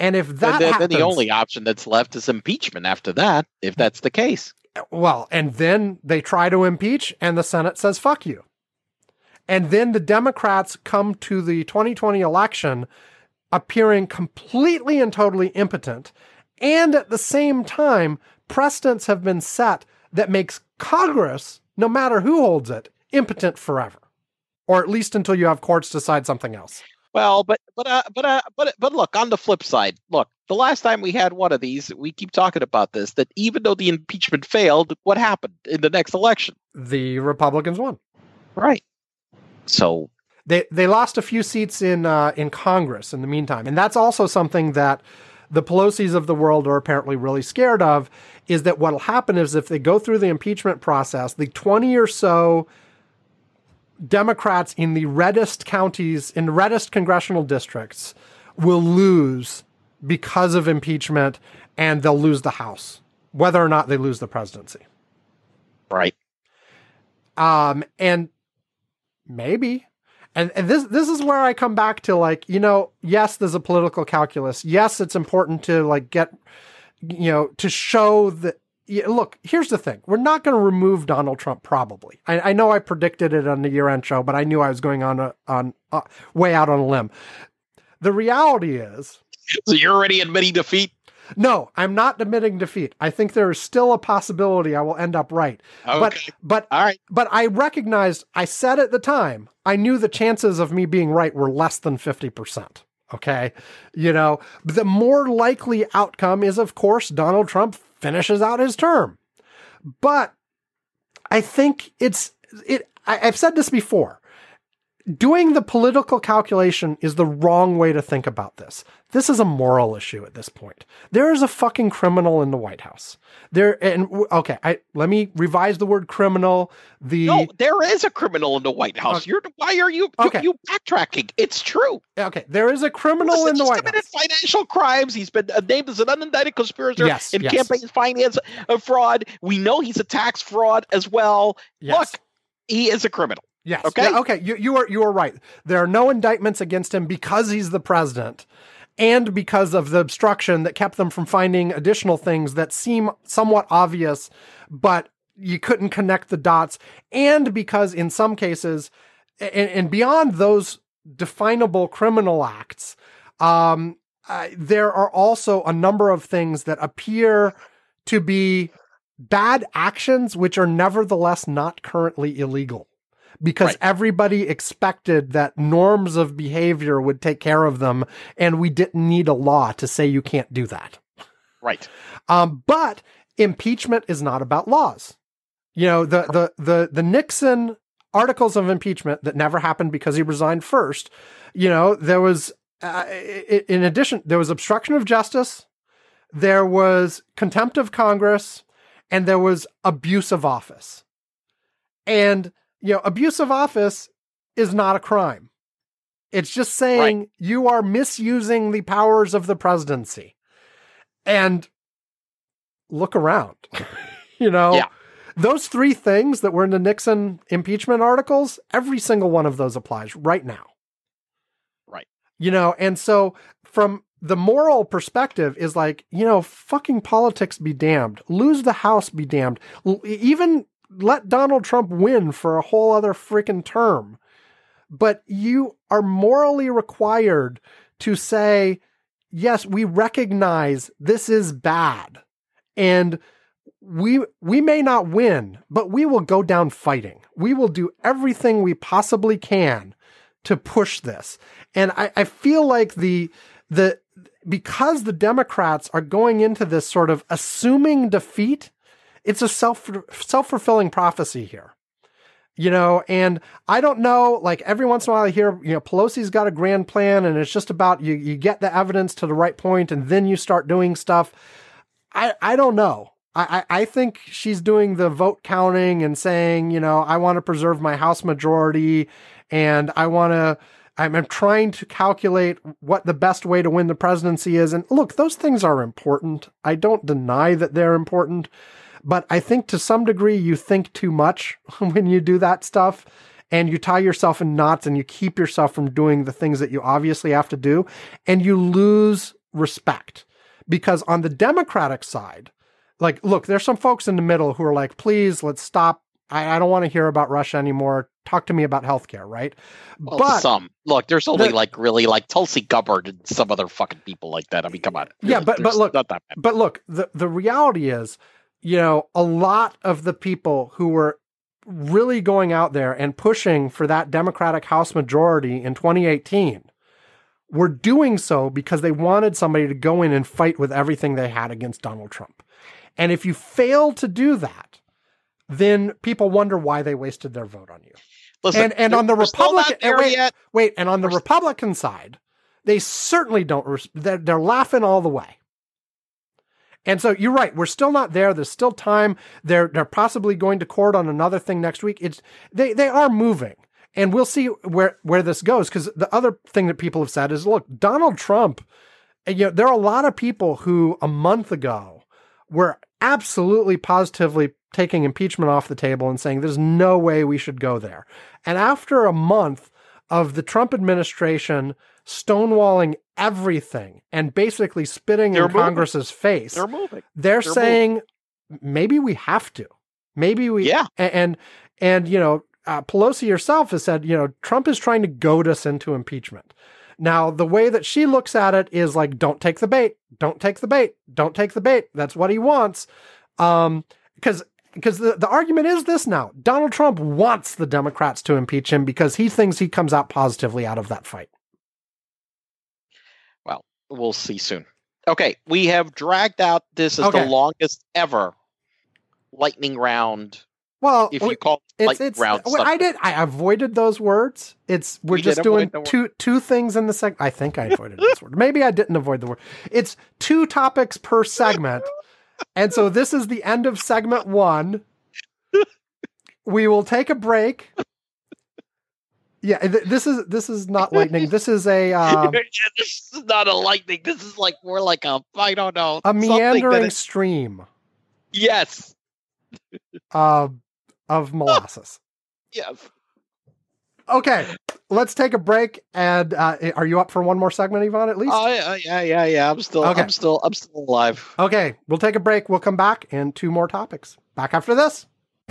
And if that then happens, the only option that's left is impeachment after that, if that's the case. well, and then they try to impeach and the Senate says, fuck you. And then the Democrats come to the 2020 election appearing completely and totally impotent. And at the same time, precedents have been set that makes Congress, no matter who holds it, impotent forever. Or at least until you have courts decide something else. Well, but look, on the flip side, look, the last time we had one of these, we keep talking about this, that even though the impeachment failed, what happened in the next election? The Republicans won. Right. So they lost a few seats in Congress in the meantime. And that's also something that the Pelosi's of the world are apparently really scared of, is that what'll happen is if they go through the impeachment process, the 20 or so Democrats in the reddest counties, in the reddest congressional districts, will lose because of impeachment, and they'll lose the House, whether or not they lose the presidency. Right. And maybe, and this is where I come back to, like, you know, yes, there's a political calculus. Yes, it's important to, like, get, you know, to show that. Yeah, look, here's the thing. We're not going to remove Donald Trump, probably. I know I predicted it on the year-end show, but I knew I was going on way out on a limb. The reality is... So you're already admitting defeat? No, I'm not admitting defeat. I think there is still a possibility I will end up right. Okay. But all right. But I recognized, I said at the time, I knew the chances of me being right were less than 50%. Okay? You know, the more likely outcome is, of course, Donald Trump finishes out his term. But I think I've said this before. Doing the political calculation is the wrong way to think about this. This is a moral issue at this point. There is a fucking criminal in the White House. Let me revise the word criminal. No, there is a criminal in the White House. Why are you backtracking? It's true. Okay, there is a criminal in the White House. He's committed financial crimes. He's been named as an unindicted conspirator in campaign finance fraud. We know he's a tax fraud as well. Yes. Look, he is a criminal. Yes. Okay. Yeah, okay. You are right. There are no indictments against him because he's the president, and because of the obstruction that kept them from finding additional things that seem somewhat obvious, but you couldn't connect the dots, and because in some cases, and beyond those definable criminal acts, there are also a number of things that appear to be bad actions, which are nevertheless not currently illegal. Because everybody expected that norms of behavior would take care of them, and we didn't need a law to say you can't do that. Right. But impeachment is not about laws. You know, the Nixon articles of impeachment that never happened because he resigned first. You know, there was, in addition, there was obstruction of justice, there was contempt of Congress, and there was abuse of office. And you know, abuse of office is not a crime. It's just saying you are misusing the powers of the presidency. And look around. You know, those three things that were in the Nixon impeachment articles, every single one of those applies right now. Right. You know, and so from the moral perspective is like, you know, fucking politics be damned. Lose the House be damned. Even let Donald Trump win for a whole other freaking term. But you are morally required to say, yes, we recognize this is bad. And we may not win, but we will go down fighting. We will do everything we possibly can to push this. And I feel like because the Democrats are going into this sort of assuming defeat, it's a self-fulfilling prophecy here, you know, and I don't know, like every once in a while I hear, you know, Pelosi's got a grand plan and it's just about you get the evidence to the right point and then you start doing stuff. I don't know. I think she's doing the vote counting and saying, you know, I want to preserve my House majority and I'm trying to calculate what the best way to win the presidency is. And look, those things are important. I don't deny that they're important. But I think to some degree you think too much when you do that stuff and you tie yourself in knots and you keep yourself from doing the things that you obviously have to do. And you lose respect, because on the Democratic side, like, look, there's some folks in the middle who are like, please, let's stop. I don't want to hear about Russia anymore. Talk to me about healthcare, right? Well, but look, there's only like Tulsi Gabbard and some other fucking people like that. I mean, come on. Yeah, but look, not that bad. But look, the reality is, a lot of the people who were really going out there and pushing for that Democratic House majority in 2018 were doing so because they wanted somebody to go in and fight with everything they had against Donald Trump. And if you fail to do that, then people wonder why they wasted their vote on you. Listen, and on the Republican and on the We're Republican side, they certainly don't. They're laughing all the way. And so you're right. We're still not there. There's still time. They're possibly going to court on another thing next week. They are moving, and we'll see where this goes. Because the other thing that people have said is, look, Donald Trump. There are a lot of people who a month ago were absolutely positively taking impeachment off the table and saying there's no way we should go there. And after a month of the Trump administration stonewalling everything and basically spitting in Congress's face, they're saying maybe we have to. Maybe we and Pelosi herself has said, Trump is trying to goad us into impeachment. Now, the way that she looks at it is like, don't take the bait, don't take the bait, don't take the bait. That's what he wants. Because the argument is this now. Donald Trump wants the Democrats to impeach him because he thinks he comes out positively out of that fight. Well, we'll see soon. Okay, we have dragged out this as the longest ever lightning round. If you call it lightning round. I avoided those words. We're just doing two things in the segment. I think I avoided this word. Maybe I didn't avoid the word. It's 2 topics per segment. And so this is the end of segment 1. We will take a break. Yeah, this is not lightning. This is a this is not a lightning. This is like more like a a meandering stream. Yes. Of molasses. Yes. Okay, let's take a break. And are you up for one more segment, Yvonne? At least. Yeah. I'm still alive. Okay, we'll take a break. We'll come back and 2 more topics. Back after this.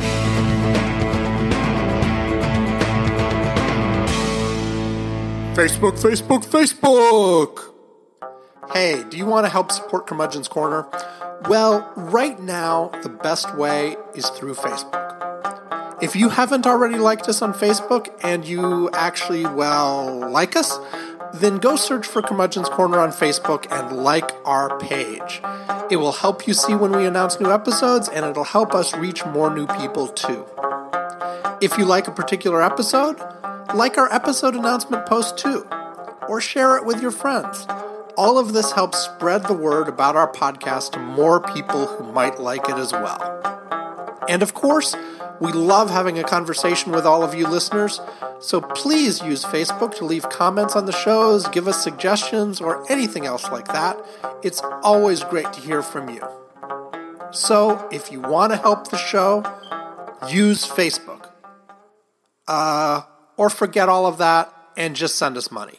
Facebook. Hey, do you want to help support Curmudgeon's Corner? Well, right now, the best way is through Facebook. If you haven't already liked us on Facebook and you actually, like us, then go search for Curmudgeon's Corner on Facebook and like our page. It will help you see when we announce new episodes, and it'll help us reach more new people too. If you like a particular episode, like our episode announcement post too, or share it with your friends. All of this helps spread the word about our podcast to more people who might like it as well. And of course, we love having a conversation with all of you listeners, so please use Facebook to leave comments on the shows, give us suggestions, or anything else like that. It's always great to hear from you. So, if you want to help the show, use Facebook. Or forget all of that and just send us money.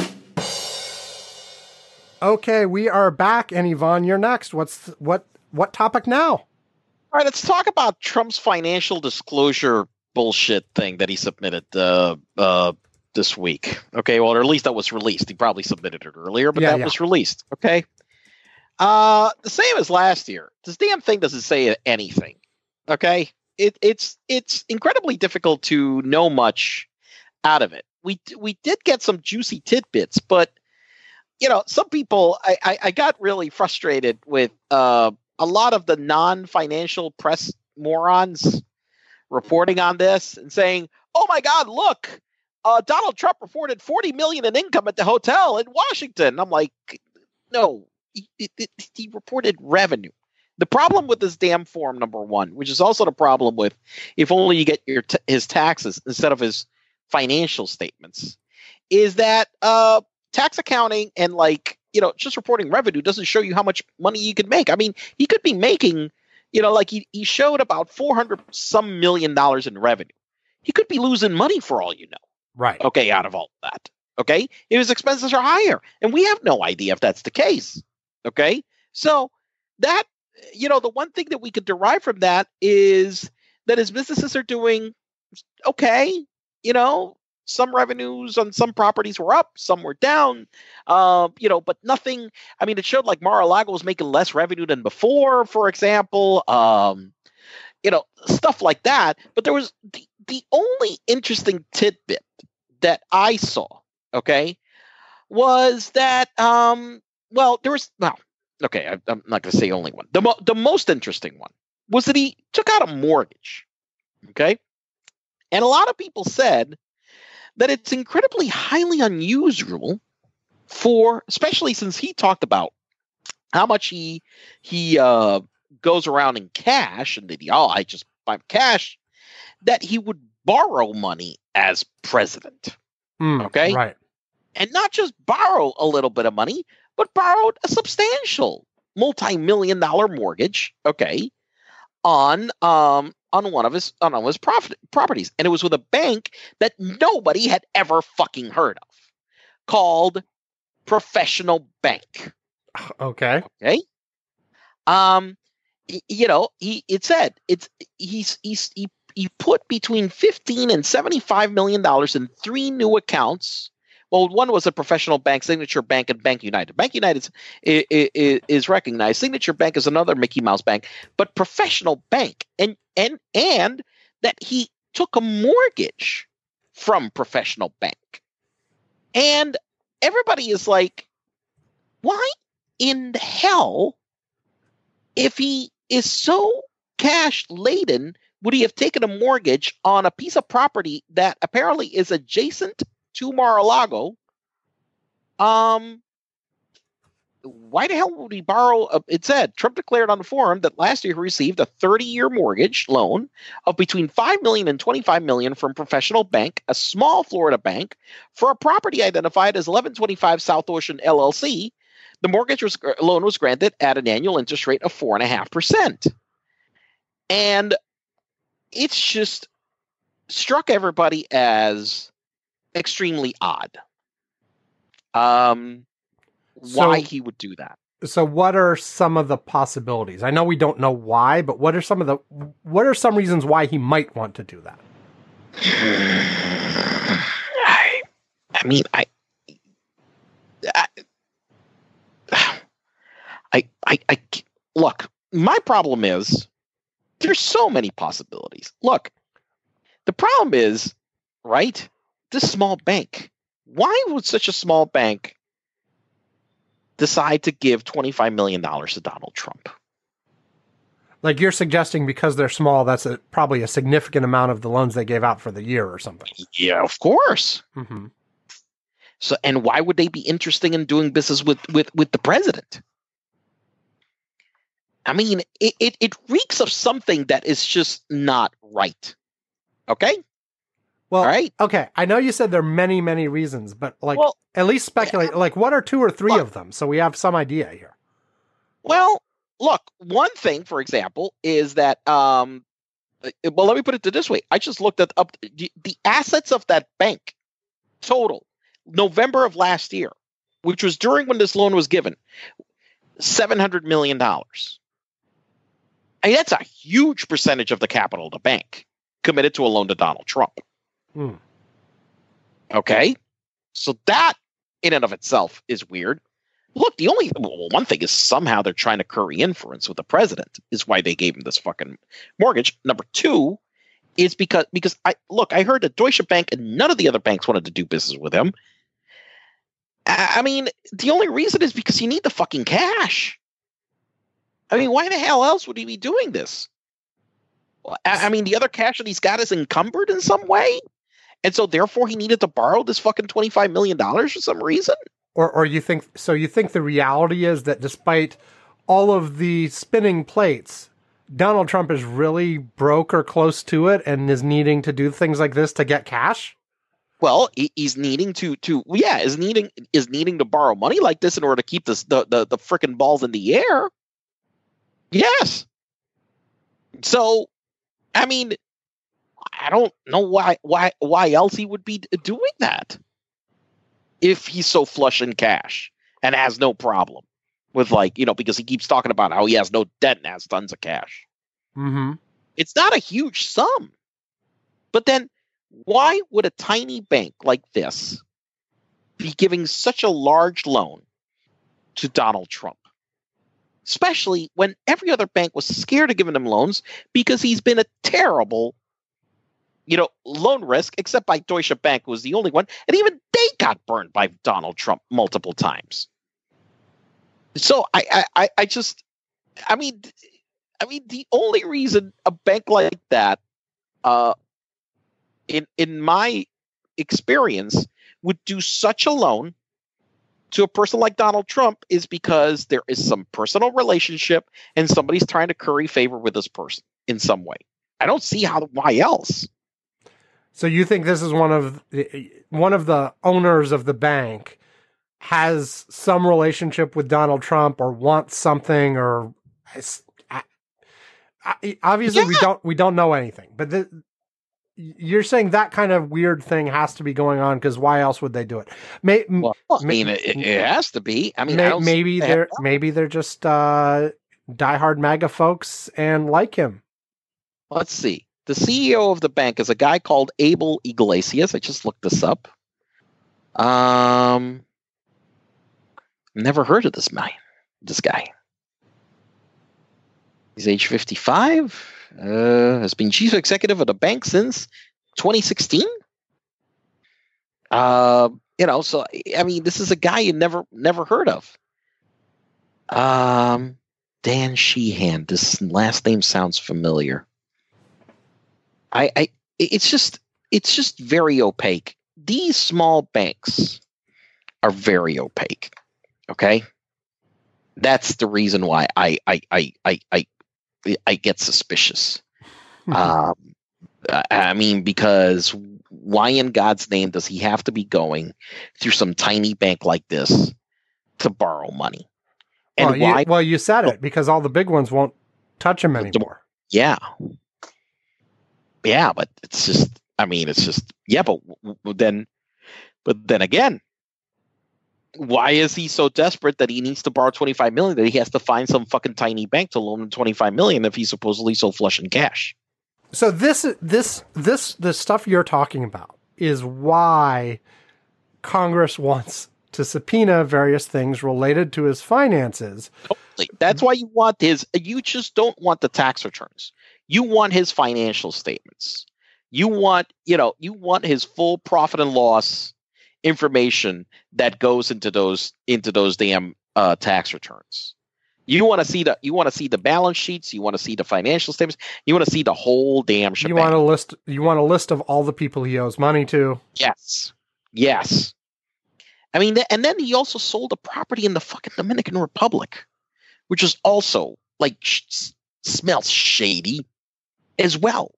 Okay, we are back, and Yvonne, you're next. What topic now? All right, let's talk about Trump's financial disclosure bullshit thing that he submitted this week. Okay, well, or at least that was released. He probably submitted it earlier, but that was released. Okay, the same as last year. This damn thing doesn't say anything. Okay, it's incredibly difficult to know much out of it. We did get some juicy tidbits, but some people I got really frustrated with a lot of the non-financial press morons reporting on this and saying, "Oh my God, look, Donald Trump reported $40 million in income at the hotel in Washington." I'm like, no, he reported revenue. The problem with this damn form, number one, which is also the problem with if only you get his taxes instead of his financial statements, is that tax accounting and just reporting revenue doesn't show you how much money you can make. I mean, he could be making, he showed about $400 some million in revenue. He could be losing money for all you know. Right. Okay, out of all that. Okay, his expenses are higher, and we have no idea if that's the case. Okay, so that the one thing that we could derive from that is that his businesses are doing okay. Some revenues on some properties were up, some were down. But nothing. I mean, it showed like Mar-a-Lago was making less revenue than before, for example. Stuff like that. But there was the only interesting tidbit that I saw, okay, was that there was okay, I'm not going to say only one. The most interesting one was that he took out a mortgage, okay, and a lot of people said that it's incredibly highly unusual especially since he talked about how much he goes around in cash, and that I just buy cash, that he would borrow money as president. Okay? Right. And not just borrow a little bit of money, but borrowed a substantial multi-million-dollar mortgage, okay, on one of his properties. And it was with a bank that nobody had ever fucking heard of, called Professional Bank. Okay. Okay. He put between $15 and $75 million in 3 new accounts. Well, one was a Professional Bank, Signature Bank, and Bank United. Bank United is recognized. Signature Bank is another Mickey Mouse bank, but Professional Bank, and that he took a mortgage from Professional Bank, and everybody is like, why in the hell, if he is so cash laden, would he have taken a mortgage on a piece of property that apparently is adjacent to Mar-a-Lago? Why the hell would he borrow? It said Trump declared on the forum that last year he received a 30-year mortgage loan of between $5 million and $25 million from Professional Bank, a small Florida bank, for a property identified as 1125 South Ocean LLC. The mortgage loan was granted at an annual interest rate of 4.5%. And it's just struck everybody as extremely odd. Why he would do that. So what are some of the possibilities? I know we don't know why, but what are some reasons why he might want to do that? Look, my problem is there's so many possibilities. Look, the problem is, right, this small bank. Why would such a small bank decide to give $25 million to Donald Trump? Like you're suggesting because they're small, that's probably a significant amount of the loans they gave out for the year or something. Yeah, of course. Mm-hmm. So, and why would they be interested in doing business with the president? I mean, it reeks of something that is just not right. Okay? Well, all right. Okay. I know you said there are many, many reasons, but at least speculate. Like, what are 2 or 3 of them? So we have some idea here. Well, look, one thing, for example, is that, let me put it this way. I just looked up the assets of that bank total November of last year, which was during when this loan was given, $700 million. I mean, that's a huge percentage of the capital of the bank committed to a loan to Donald Trump. Okay, so that in and of itself is weird. Look, one thing is somehow they're trying to curry inference with the president is why they gave him this fucking mortgage. Number 2 is because I heard that Deutsche Bank and none of the other banks wanted to do business with him. I mean, the only reason is because you need the fucking cash. I mean, why the hell else would he be doing this? I mean, the other cash that he's got is encumbered in some way. And so therefore he needed to borrow this fucking $25 million for some reason? Or you think the reality is that despite all of the spinning plates, Donald Trump is really broke or close to it and is needing to do things like this to get cash? Well, he's needing is needing to borrow money like this in order to keep the frickin' balls in the air. Yes. So, I mean, I don't know why else he would be doing that. if he's so flush in cash and has no problem with because he keeps talking about how he has no debt and has tons of cash. Mm-hmm. It's not a huge sum. But then why would a tiny bank like this be giving such a large loan to Donald Trump? Especially when every other bank was scared of giving him loans because he's been a terrible, loan risk, except by Deutsche Bank, who was the only one. And even they got burned by Donald Trump multiple times. So the only reason a bank like that, in my experience, would do such a loan to a person like Donald Trump is because there is some personal relationship and somebody's trying to curry favor with this person in some way. I don't see why else. So you think this is one of the owners of the bank has some relationship with Donald Trump or wants something, or obviously we don't know anything, but you're saying that kind of weird thing has to be going on, because why else would they do it? It has to be. I mean, maybe they're just diehard MAGA folks and like him. Let's see. The CEO of the bank is a guy called Abel Iglesias. I just looked this up. Never heard of this guy. He's age 55. Has been chief executive of the bank since 2016. So I mean, this is a guy you never heard of. Dan Sheehan. This last name sounds familiar. It's just very opaque. These small banks are very opaque. Okay, that's the reason why I get suspicious. I mean, because why in God's name does he have to be going through some tiny bank like this to borrow money? And you said it, because all the big ones won't touch him anymore. Yeah, but it's just, but then again, why is he so desperate that he needs to borrow $25 million that he has to find some fucking tiny bank to loan him $25 million if he's supposedly so flush in cash? So the stuff you're talking about is why Congress wants to subpoena various things related to his finances. Totally. That's why you just don't want the tax returns. You want his financial statements. You want his full profit and loss information that goes into those damn tax returns. You want to see the balance sheets. You want to see the financial statements. You want to see the whole damn shebang. You want a list of all the people he owes money to. Yes. I mean, and then he also sold a property in the fucking Dominican Republic, which is also smells shady as well.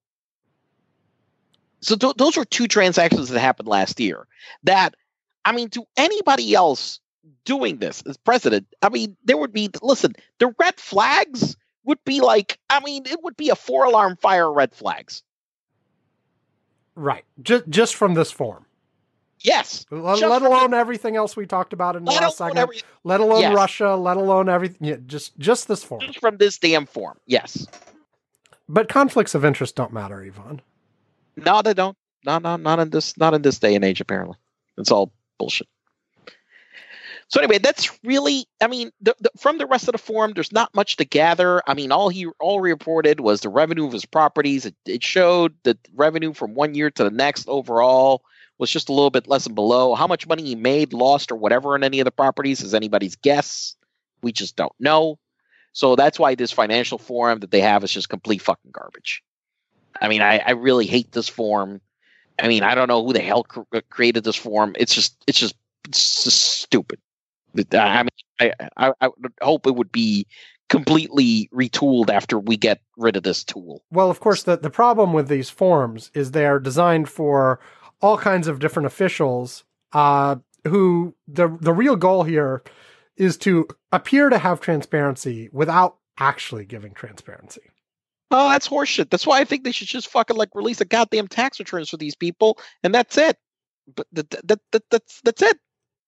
So those were two transactions that happened last year that, I mean, to anybody else doing this as president, I mean, there would be, the red flags would be it would be a 4-alarm fire red flags. Right. Just from this form. Yes. Let alone everything else we talked about in the last segment. Let alone Russia, let alone everything. Yeah, just this form. Just from this damn form. Yes. But conflicts of interest don't matter, Ivan. No, they don't. No, not in this day and age, apparently. It's all bullshit. So anyway, that's really, I mean, from the rest of the forum, there's not much to gather. I mean, all he reported was the revenue of his properties. It showed that revenue from one year to the next overall was just a little bit less than below. How much money he made, lost, or whatever on any of the properties is anybody's guess. We just don't know. So that's why this financial forum that they have is just complete fucking garbage. I mean, I really hate this forum. I mean, I don't know who the hell created this forum. It's just stupid. I mean, I would hope it would be completely retooled after we get rid of this tool. Well, of course, the problem with these forums is they're designed for all kinds of different officials who the real goal here is to appear to have transparency without actually giving transparency. Oh, that's horseshit. That's why I think they should just fucking release the goddamn tax returns for these people, and that's it. But that's it.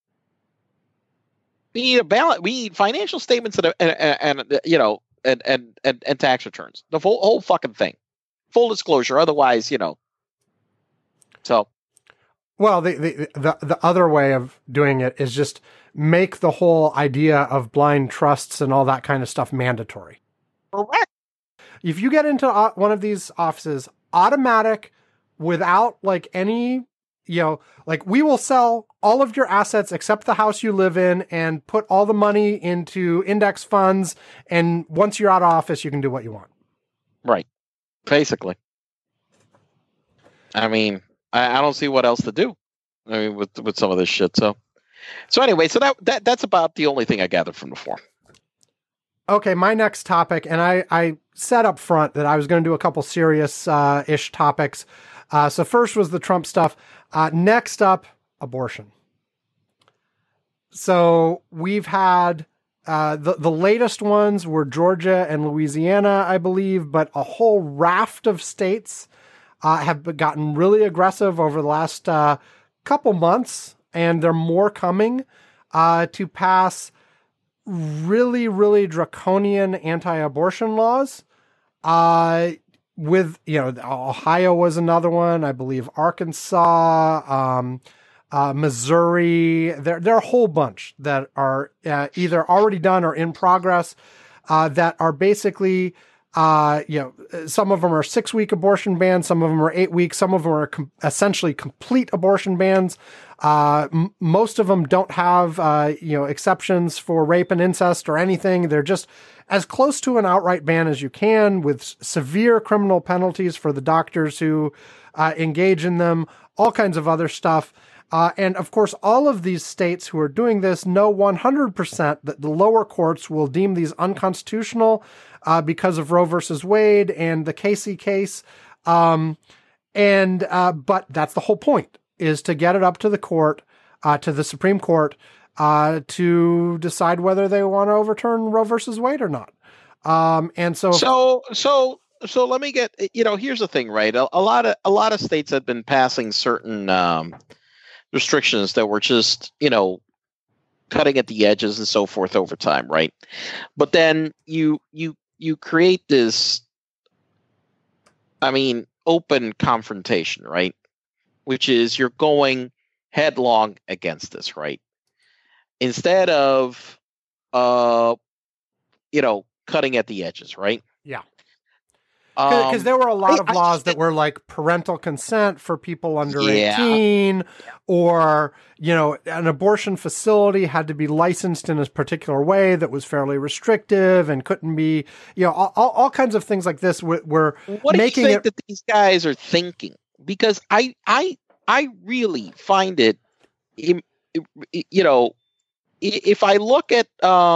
We need a balance. We need financial statements and you know and tax returns. The whole fucking thing. Full disclosure. Otherwise, you know. So. Well, the other way of doing it is just make the whole idea of blind trusts and all that kind of stuff mandatory. Correct. If you get into one of these offices, automatic, without like any, you know, like we will sell all of your assets except the house you live in and put all the money into index funds. And once you're out of office, you can do what you want. Right. Basically. I mean, I don't see what else to do. I mean, with some of this shit. So anyway, so that's about the only thing I gathered from the forum. Okay, my next topic, and I said up front that I was going to do a couple serious ish topics. So first was the Trump stuff. Next up, abortion. So we've had the latest ones were Georgia and Louisiana, I believe, but a whole raft of states have gotten really aggressive over the last couple months, and there are more coming to pass really, really draconian anti-abortion laws. With, you know, Ohio was another one, I believe Arkansas, Missouri. There are a whole bunch that are either already done or in progress that are basically, you know, some of them are 6-week abortion bans, some of them are 8 weeks, some of them are essentially complete abortion bans. Most of them don't have, you know, exceptions for rape and incest or anything. They're just as close to an outright ban as you can, with severe criminal penalties for the doctors who engage in them, all kinds of other stuff. And of course, all of these states who are doing this know 100% that the lower courts will deem these unconstitutional because of Roe versus Wade and the Casey case. But that's the whole point, is to get it up to the court, to the Supreme Court, to decide whether they want to overturn Roe versus Wade or not. And so let me get, you know, here's the thing, right? A lot of states have been passing certain restrictions that were just, you know, cutting at the edges and so forth over time, right? But then you create this, I mean, open confrontation, right? Which is you're going headlong against this, right? Instead of, you know, cutting at the edges, right? Yeah. Because there were a lot of laws that were like parental consent for people under 18, or, you know, an abortion facility had to be licensed in a particular way that was fairly restrictive and couldn't be, you know, all kinds of things like this were what making do you think that these guys are thinking? Because I really find it, you know, if I look at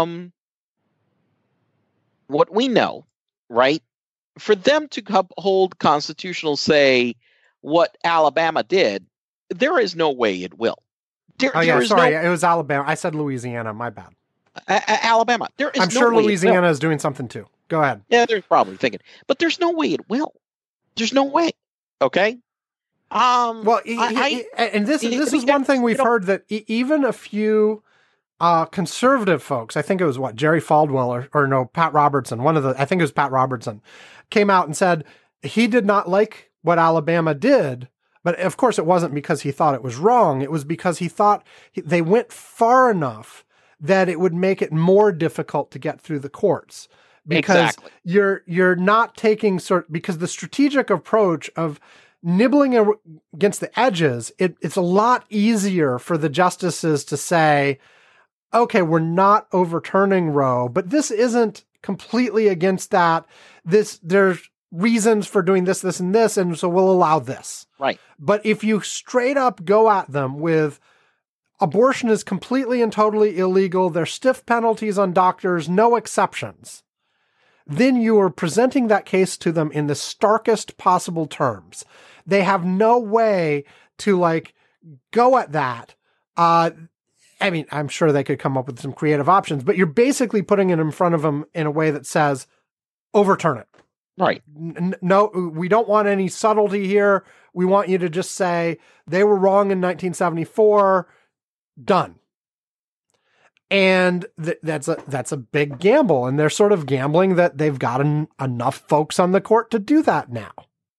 what we know, right? For them to hold constitutional say what Alabama did, there is no way it will. It was Alabama. I said Louisiana. My bad. Alabama. There is. I'm sure Louisiana is doing something too. Go ahead. Yeah, they're probably thinking, but there's no way it will. There's no way. Okay. Well, this is one thing we've heard, that even a few conservative folks, I think it was Jerry Falwell or no, Pat Robertson, I think it was Pat Robertson, came out and said he did not like what Alabama did, but of course it wasn't because he thought it was wrong. It was because he thought they went far enough that it would make it more difficult to get through the courts. Because you're not taking because the strategic approach of nibbling against the edges, it's a lot easier for the justices to say, okay, we're not overturning Roe, but this isn't completely against that. There's reasons for doing this, this, and this, and so we'll allow this. Right. But if you straight up go at them with abortion is completely and totally illegal, there's stiff penalties on doctors, no exceptions, then you are presenting that case to them in the starkest possible terms. They have no way to like go at that. I mean, I'm sure they could come up with some creative options, but you're basically putting it in front of them in a way that says, overturn it. Right. No, we don't want any subtlety here. We want you to just say they were wrong in 1974. Done. And that's a big gamble, and they're sort of gambling that they've got enough folks on the court to do that now.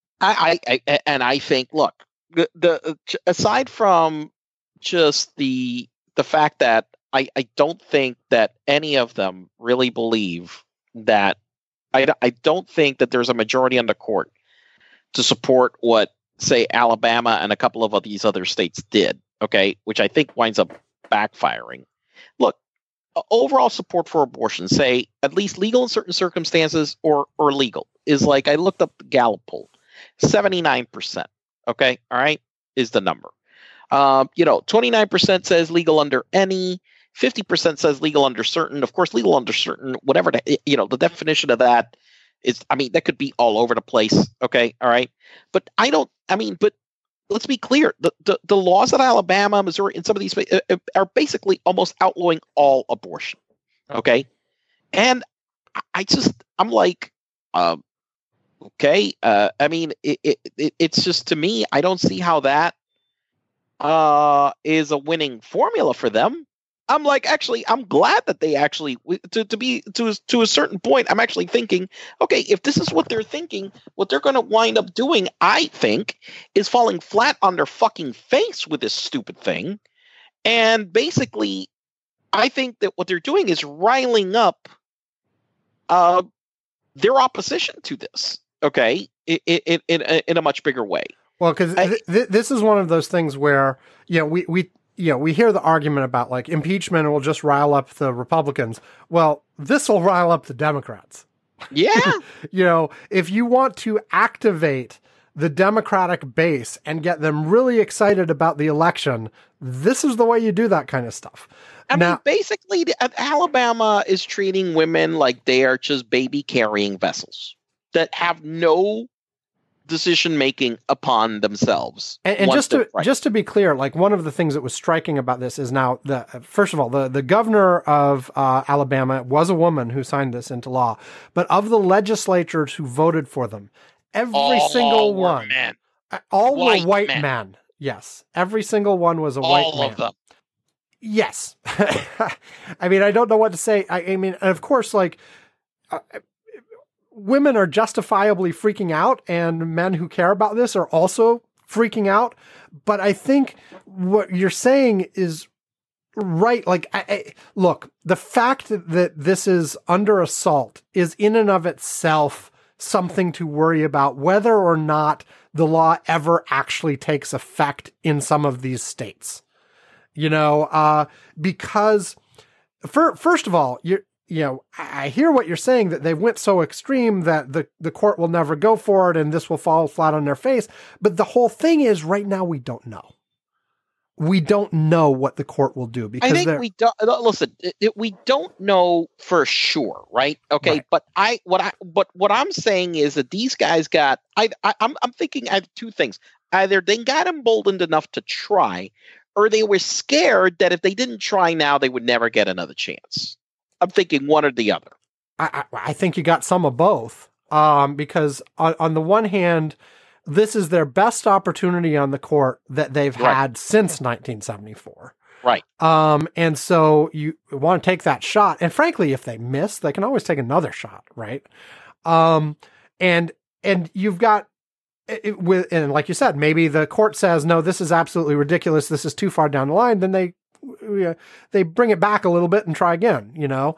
I think, look, aside from just the fact that I don't think that any of them really believe that I don't think that there's a majority on the court to support what, say, Alabama and a couple of these other states did. Okay, which I think winds up backfiring. Look, overall support for abortion, say at least legal in certain circumstances or legal, is like, I looked up the Gallup poll, 79%. Okay, all right, is the number. 29% says legal under any, 50% says legal under certain. Of course, legal under certain, whatever the definition of that is. I mean, that could be all over the place. Okay, all right, but let's be clear. The laws in Alabama, Missouri, and some of these are basically almost outlawing all abortion. Okay, and I'm like, okay. It's just, to me, I don't see how that is a winning formula for them. I'm like, actually, I'm glad that they actually, to a certain point, I'm actually thinking, okay, if this is what they're thinking, what they're going to wind up doing, I think, is falling flat on their fucking face with this stupid thing. And basically, I think that what they're doing is riling up their opposition to this, okay, in a much bigger way. Well, because this is one of those things where, we hear the argument about, like, impeachment will just rile up the Republicans. Well, this will rile up the Democrats. Yeah. If you want to activate the Democratic base and get them really excited about the election, this is the way you do that kind of stuff. I mean, basically, Alabama is treating women like they are just baby carrying vessels that have no decision making upon themselves. And just to be clear, like, one of the things that was striking about this is now first of all, the governor of Alabama was a woman who signed this into law, but of the legislators who voted for them, every single one, all were white men. Yes, every single one was a white man. All of them. Yes. I mean, I don't know what to say. I mean, and of course, like, women are justifiably freaking out, and men who care about this are also freaking out. But I think what you're saying is right. Like, look, the fact that this is under assault is in and of itself something to worry about, whether or not the law ever actually takes effect in some of these states. Because first of all, I hear what you're saying, that they went so extreme that the court will never go for it and this will fall flat on their face. But the whole thing is, right now, we don't know. We don't know what the court will do, because I think we don't. Listen, we don't know for sure, right? Okay, right. But what I'm saying is that these guys got. I'm thinking I have two things. Either they got emboldened enough to try, or they were scared that if they didn't try now, they would never get another chance. I'm thinking one or the other. I think you got some of both. Because on the one hand, this is their best opportunity on the court that they've had since 1974. Right. And so you want to take that shot. And frankly, if they miss, they can always take another shot. Right. And you've got, and like you said, maybe the court says, no, this is absolutely ridiculous. This is too far down the line. Then they bring it back a little bit and try again,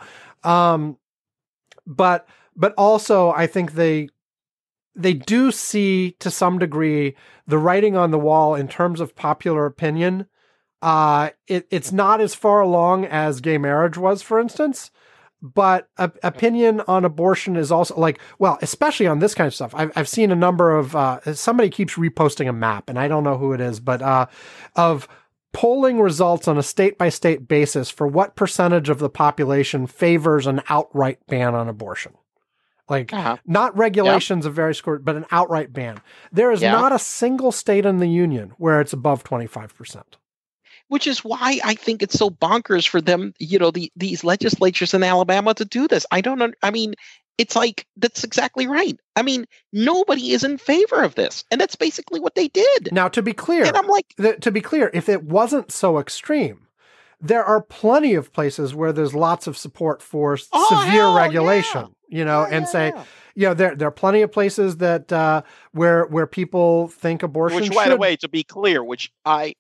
but also I think they do see, to some degree, the writing on the wall in terms of popular opinion. It's not as far along as gay marriage was, for instance, but opinion on abortion is also, like, well, especially on this kind of stuff. I've seen a number of, somebody keeps reposting a map, and I don't know who it is, but of polling results on a state-by-state basis for what percentage of the population favors an outright ban on abortion. Like, not regulations of various sorts, but an outright ban. There is not a single state in the union where it's above 25%. Which is why I think it's so bonkers for them, these legislatures in Alabama to do this. I don't know. I mean, it's like, that's exactly right. I mean, nobody is in favor of this. And that's basically what they did. Now, to be clear, and I'm like, if it wasn't so extreme, there are plenty of places where there's lots of support for Oh, severe hell, regulation, yeah. you know, Yeah, and yeah, say, yeah. you know, there are plenty of places that where people think abortion Which, should. by the way, to be clear, which I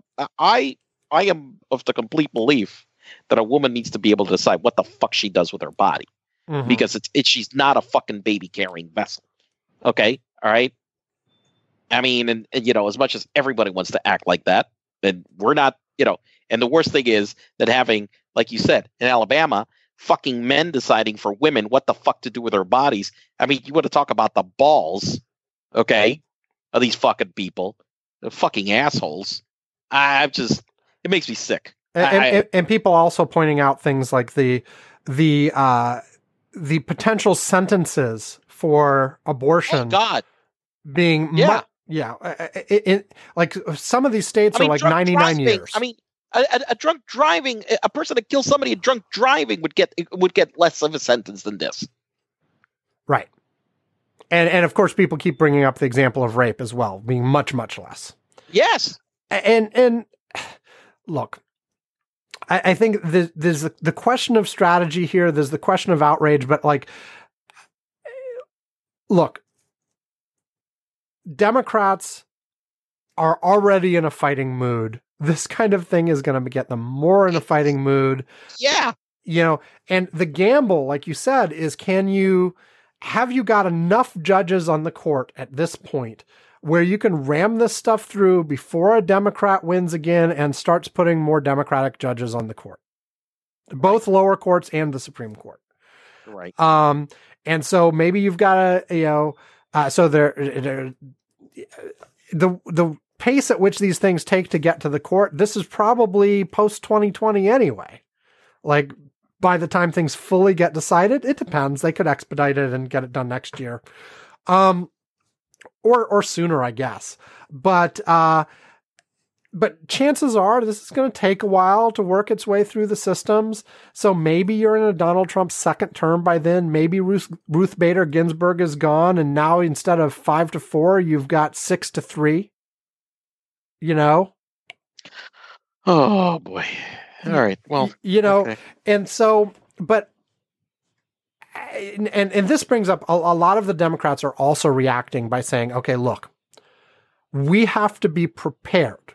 am of the complete belief that a woman needs to be able to decide what the fuck she does with her body, Mhm. because she's not a fucking baby carrying vessel. Okay, all right. I mean, and you know, as much as everybody wants to act like that, then we're not, you know. And the worst thing is that having, like you said, in Alabama, fucking men deciding for women what the fuck to do with their bodies. I mean, you want to talk about the balls, okay, of these fucking people, the fucking assholes. It makes me sick. And people also pointing out things like the potential sentences for abortion Oh God, being yeah. like some of these states I mean, are like drunk 99 driving, years. I mean, a drunk driving, a person that kills somebody in drunk driving would get less of a sentence than this. Right. And of course, people keep bringing up the example of rape as well, being much, much less. Yes. And look, I think there's the question of strategy here. There's the question of outrage, but like, look, Democrats are already in a fighting mood. This kind of thing is going to get them more in a fighting mood. Yeah. You know, and the gamble, like you said, is have you got enough judges on the court at this point where you can ram this stuff through before a Democrat wins again and starts putting more Democratic judges on the court, both lower courts and the Supreme Court. Right. And so maybe you've got the pace at which these things take to get to the court, this is probably post 2020 anyway. Like, by the time things fully get decided, it depends. They could expedite it and get it done next year. Or sooner, I guess. But chances are this is going to take a while to work its way through the systems. So maybe you're in a Donald Trump second term by then. Maybe Ruth Bader Ginsburg is gone, and now instead of 5-4, you've got 6-3. You know? Oh boy. All right. Well, you know, okay. And so, but, and this brings up a lot of the Democrats are also reacting by saying, okay, look, we have to be prepared.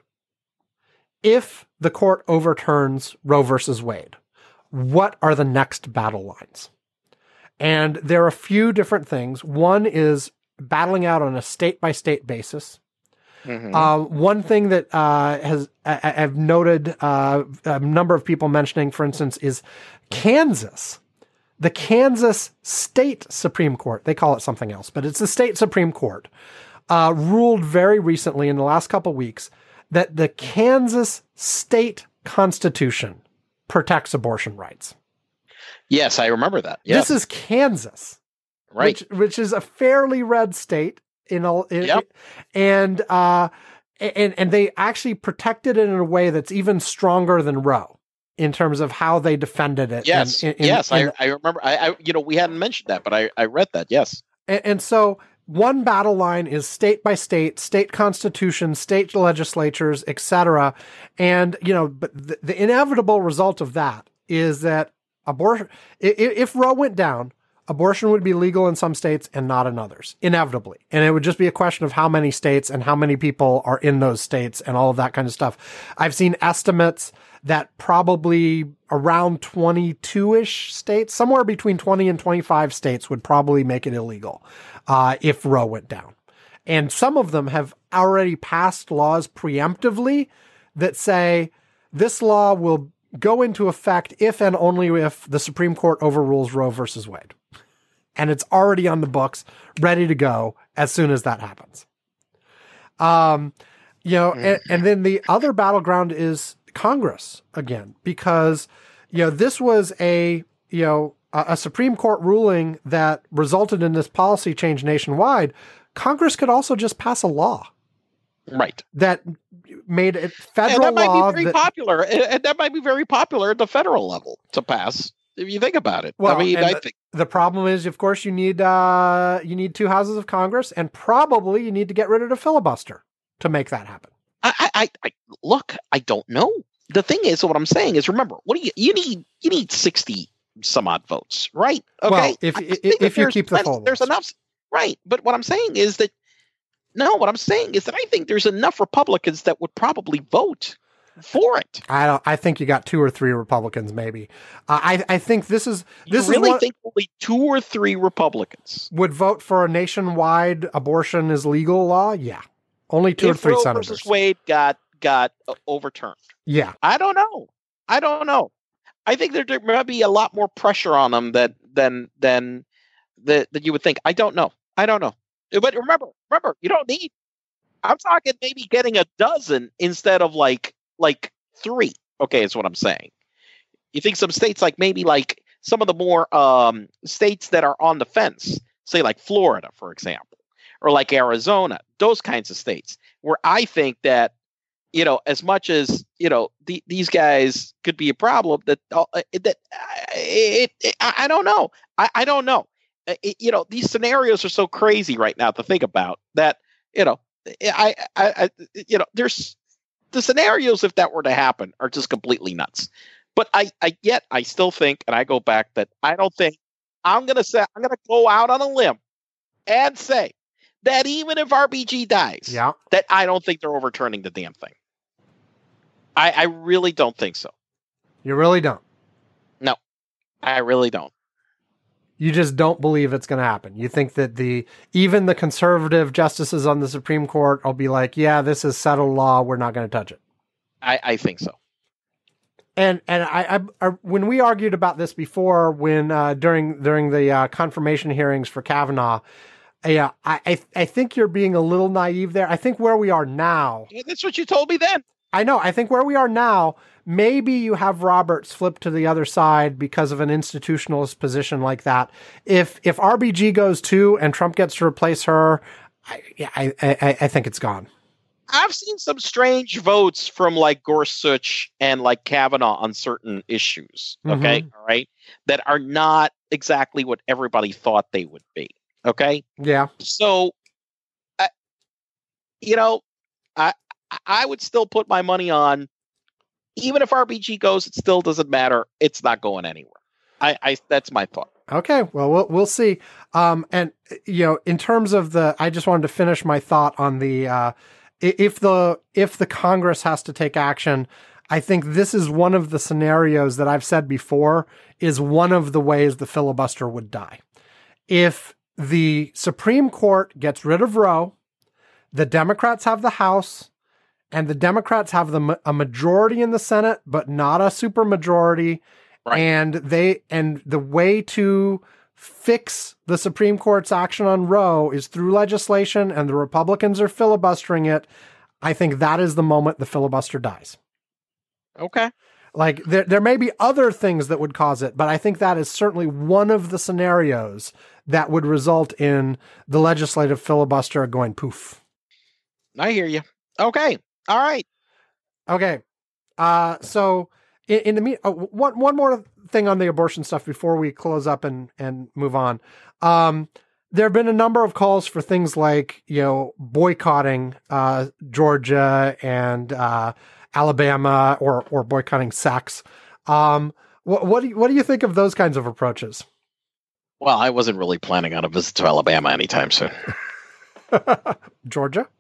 If the court overturns Roe versus Wade, what are the next battle lines? And there are a few different things. One is battling out on a state-by-state basis. Mm-hmm. One thing that I've noted a number of people mentioning, for instance, is Kansas. The Kansas State Supreme Court, they call it something else, but it's the State Supreme Court, ruled very recently in the last couple of weeks that the Kansas State Constitution protects abortion rights. Yes, I remember that. Yes. This is Kansas, right? Which is a fairly red state. Yep. And they actually protected it in a way that's even stronger than Roe in terms of how they defended it. Yes, I remember. I we hadn't mentioned that, but I read that. Yes, and so one battle line is state by state, state constitutions, state legislatures, etc. And but the inevitable result of that is that abortion, if Roe went down, abortion would be legal in some states and not in others, inevitably. And it would just be a question of how many states and how many people are in those states and all of that kind of stuff. I've seen estimates that probably around 22-ish states, somewhere between 20 and 25 states would probably make it illegal if Roe went down. And some of them have already passed laws preemptively that say this law will go into effect if and only if the Supreme Court overrules Roe versus Wade. And it's already on the books, ready to go as soon as that happens. And then the other battleground is Congress again, because, this was a Supreme Court ruling that resulted in this policy change nationwide. Congress could also just pass a law. Right. That made it federal and that law. Might be very popular. And that might be very popular at the federal level to pass. If you think about it. Well, I mean, I think the problem is, of course, you need 2 houses of Congress, and probably you need to get rid of the filibuster to make that happen. I look, I don't know. the thing is, so what I'm saying is, remember, what do you need 60 some odd votes, right? Okay. Well, if you keep the full there's enough, right? But what I'm saying is that I think there's enough Republicans that would probably vote for it. I think you got 2 or 3 Republicans, maybe. I think this is think only 2 or 3 Republicans would vote for a nationwide abortion is legal law. Yeah, only 2 or 3 Roe senators. Versus Wade got overturned. Yeah, I don't know. I think there might be a lot more pressure on them than that you would think. I don't know. But remember, you don't need. I'm talking maybe getting a dozen instead of like 3. Okay, is what I'm saying. You think some states maybe some of the more states that are on the fence, say like Florida, for example, or like Arizona, those kinds of states, where I think that, as much as, these guys could be a problem, I don't know. I don't know. These scenarios are so crazy right now to think about that, there's the scenarios, if that were to happen, are just completely nuts. But I still think, and I go back, that I don't think I'm going to go out on a limb and say that even if RBG dies, that I don't think they're overturning the damn thing. I really don't think so. You really don't? No, I really don't. You just don't believe it's going to happen. You think that even the conservative justices on the Supreme Court will be like, yeah, this is settled law, we're not going to touch it. I think so. And I when we argued about this before, when during the confirmation hearings for Kavanaugh, I think you're being a little naive there. I think where we are now, that's what you told me then. I know. I think where we are now, maybe you have Roberts flip to the other side because of an institutionalist position like that. If RBG goes too and Trump gets to replace her, I think it's gone. I've seen some strange votes from Gorsuch and Kavanaugh on certain issues. Okay. Mm-hmm. All right. That are not exactly what everybody thought they would be. Okay. Yeah. So, I would still put my money on, even if RBG goes, it still doesn't matter. It's not going anywhere. That's my thought. Okay. Well, we'll see. And in terms of I just wanted to finish my thought on the, if the Congress has to take action, I think this is one of the scenarios that I've said before is one of the ways the filibuster would die. If the Supreme Court gets rid of Roe, the Democrats have the House, and the Democrats have a majority in the Senate, but not a supermajority. Right. And the way to fix the Supreme Court's action on Roe is through legislation, and the Republicans are filibustering it. I think that is the moment the filibuster dies. Okay. There may be other things that would cause it, but I think that is certainly one of the scenarios that would result in the legislative filibuster going poof. I hear you. Okay. All right. Okay. So in the one more thing on the abortion stuff before we close up and move on. There have been a number of calls for things like, boycotting Georgia and Alabama or boycotting sex. What do you think of those kinds of approaches? Well, I wasn't really planning on a visit to Alabama anytime soon. Georgia?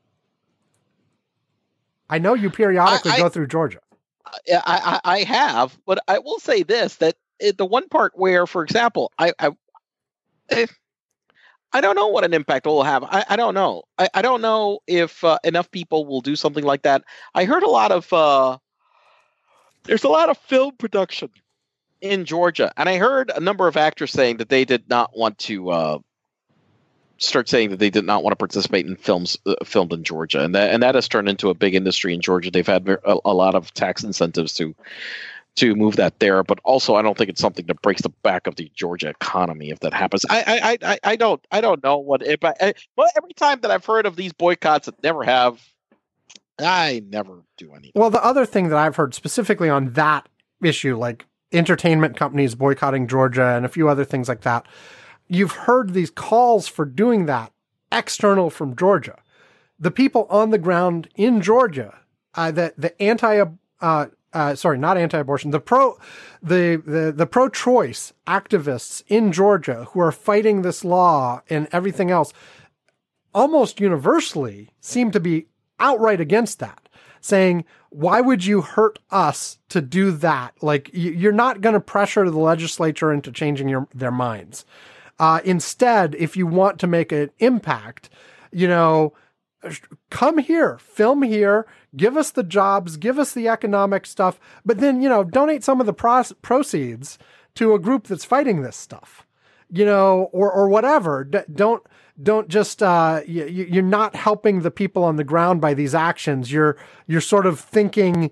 I know you periodically go through Georgia. I have, but I will say this, that the one part where, for example, I don't know what an impact it will have. I don't know. I don't know if enough people will do something like that. I heard there's a lot of film production in Georgia, and I heard a number of actors saying that they did not want to participate in films filmed in Georgia, and that has turned into a big industry in Georgia. They've had a lot of tax incentives to move that there, but also I don't think it's something that breaks the back of the Georgia economy if that happens. I don't know what if well, every time that I've heard of these boycotts I never do anything. Well, the other thing that I've heard specifically on that issue, like entertainment companies boycotting Georgia and a few other things like that, you've heard these calls for doing that external from Georgia. The people on the ground in Georgia, the sorry, not anti-abortion, the pro-choice activists in Georgia who are fighting this law and everything else almost universally seem to be outright against that, saying, why would you hurt us to do that? Like, you're not going to pressure the legislature into changing their minds. Instead, if you want to make an impact, come here, film here, give us the jobs, give us the economic stuff, but then, donate some of the proceeds to a group that's fighting this stuff, or whatever. Don't just, you're not helping the people on the ground by these actions. You're sort of thinking,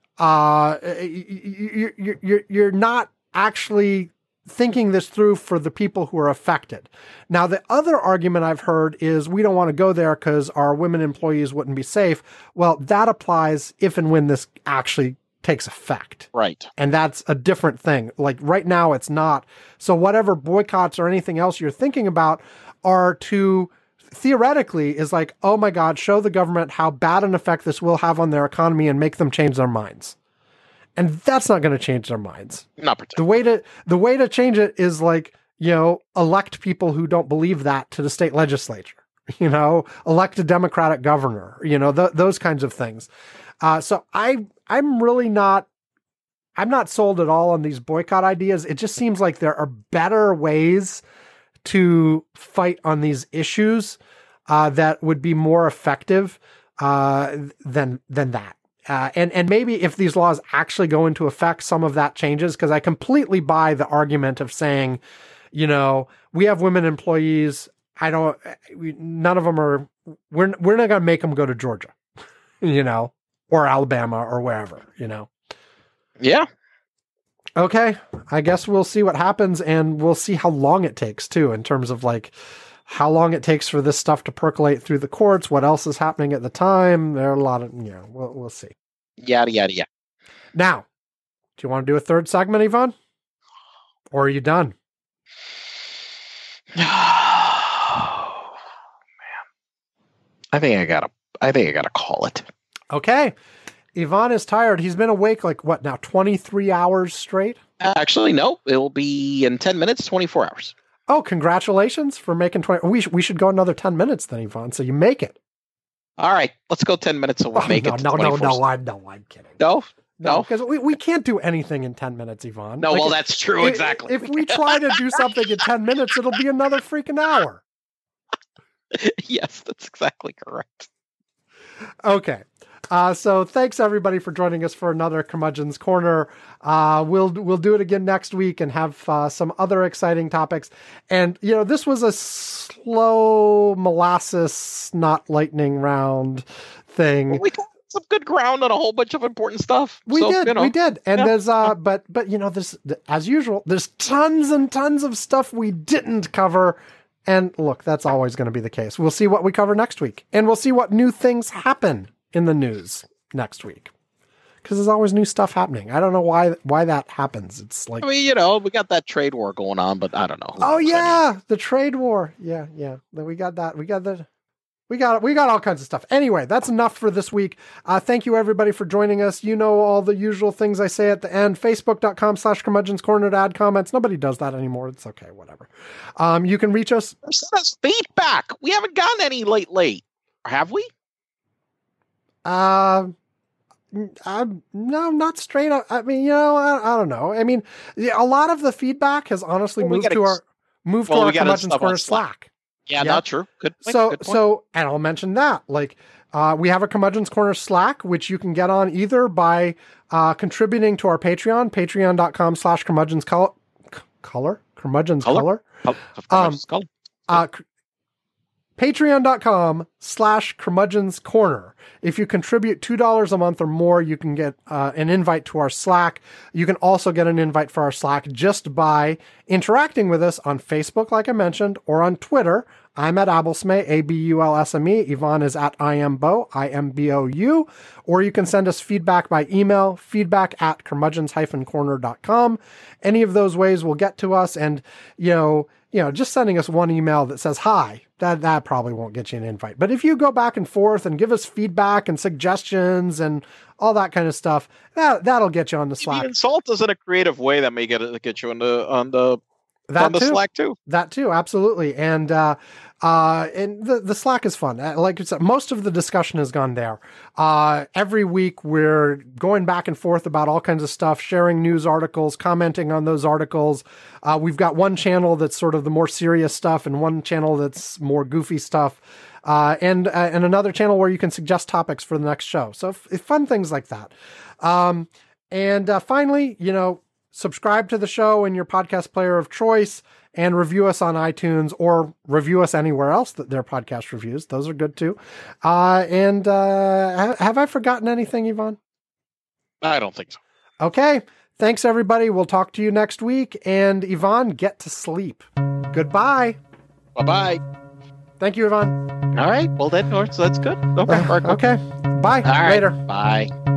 you're not actually thinking this through for the people who are affected. Now, the other argument I've heard is we don't want to go there because our women employees wouldn't be safe. Well, that applies if and when this actually takes effect. Right. And that's a different thing. Like right now, it's not. So whatever boycotts or anything else you're thinking about are to theoretically is like, oh my God, show the government how bad an effect this will have on their economy and make them change their minds. And that's not going to change their minds. Not particularly. The way to change it is like, elect people who don't believe that to the state legislature, elect a Democratic governor, those kinds of things. So I'm not sold at all on these boycott ideas. It just seems like there are better ways to fight on these issues that would be more effective than that. And maybe if these laws actually go into effect, some of that changes, because I completely buy the argument of saying, we have women employees. None of them are, we're not going to make them go to Georgia, or Alabama or wherever, Yeah. Okay. I guess we'll see what happens, and we'll see how long it takes too, in terms of like how long it takes for this stuff to percolate through the courts, what else is happening at the time. There are a lot of, we'll see. Yada, yada, yada. Now, do you want to do a third segment, Yvonne? Or are you done? Oh, man. I think I gotta call it. Okay. Yvonne is tired. He's been awake like what now, 23 hours straight? Actually, no. It'll be in 10 minutes, 24 hours. Oh, congratulations for making 20. We should go another 10 minutes then, Yvonne, so you make it. All right, let's go 10 minutes and we'll make it. No, I'm kidding. No, because we can't do anything in 10 minutes, Yvonne. No, well, that's true, exactly. If we try to do something in 10 minutes, it'll be another freaking hour. Yes, that's exactly correct. Okay. So thanks everybody for joining us for another Curmudgeon's Corner. We'll do it again next week and have some other exciting topics. And this was a slow molasses, not lightning round thing. Well, we got some good ground on a whole bunch of important stuff. We did. And there's but there's, as usual, there's tons and tons of stuff we didn't cover. And look, that's always going to be the case. We'll see what we cover next week, and we'll see what new things happen in the news next week, because there's always new stuff happening. I don't know why that happens. It's like, we got that trade war going on, but I don't know. Oh yeah, the trade war. Yeah. Then we got that. We got all kinds of stuff. Anyway, that's enough for this week. Thank you everybody for joining us. All the usual things I say at the end. Facebook.com/Curmudgeon's Corner to add comments. Nobody does that anymore. It's okay. Whatever. You can reach us. Send us feedback. We haven't gotten any lately. Have we? No, not straight up. I mean, I don't know. I mean, a lot of the feedback has honestly moved to our Curmudgeon's Corner Slack. Yeah, not true. Good point. So, and I'll mention that, like, we have a Curmudgeon's Corner Slack, which you can get on either by contributing to our Patreon, patreon.com/Curmudgeon's Color. Curmudgeon's Color. Patreon.com/Curmudgeon's Corner. If you contribute $2 a month or more, you can get an invite to our Slack. You can also get an invite for our Slack just by interacting with us on Facebook, like I mentioned, or on Twitter. I'm at Abulsme, ABULSME. Yvonne is at IMBO, IMBOU. Or you can send us feedback by email, feedback@curmudgeons-corner.com. Any of those ways will get to us. And, just sending us one email that says hi, that probably won't get you an invite. But if you go back and forth and give us feedback and suggestions and all that kind of stuff, that'll get you on the Slack. Even insult us in a creative way that may get you on the Slack too. That too, absolutely. And the Slack is fun. Like I said, most of the discussion has gone there. Every week we're going back and forth about all kinds of stuff, sharing news articles, commenting on those articles. We've got one channel that's sort of the more serious stuff and one channel that's more goofy stuff. And another channel where you can suggest topics for the next show. So fun things like that. And finally, subscribe to the show in your podcast player of choice and review us on iTunes or review us anywhere else that there are podcast reviews. Those are good too. And have I forgotten anything, Yvonne? I don't think so. Okay. Thanks, everybody. We'll talk to you next week. And Yvonne, get to sleep. Goodbye. Bye-bye. Thank you, Yvonne. All right. Well, then, so that's good. Okay. Okay. Bye. All right. Later. Bye.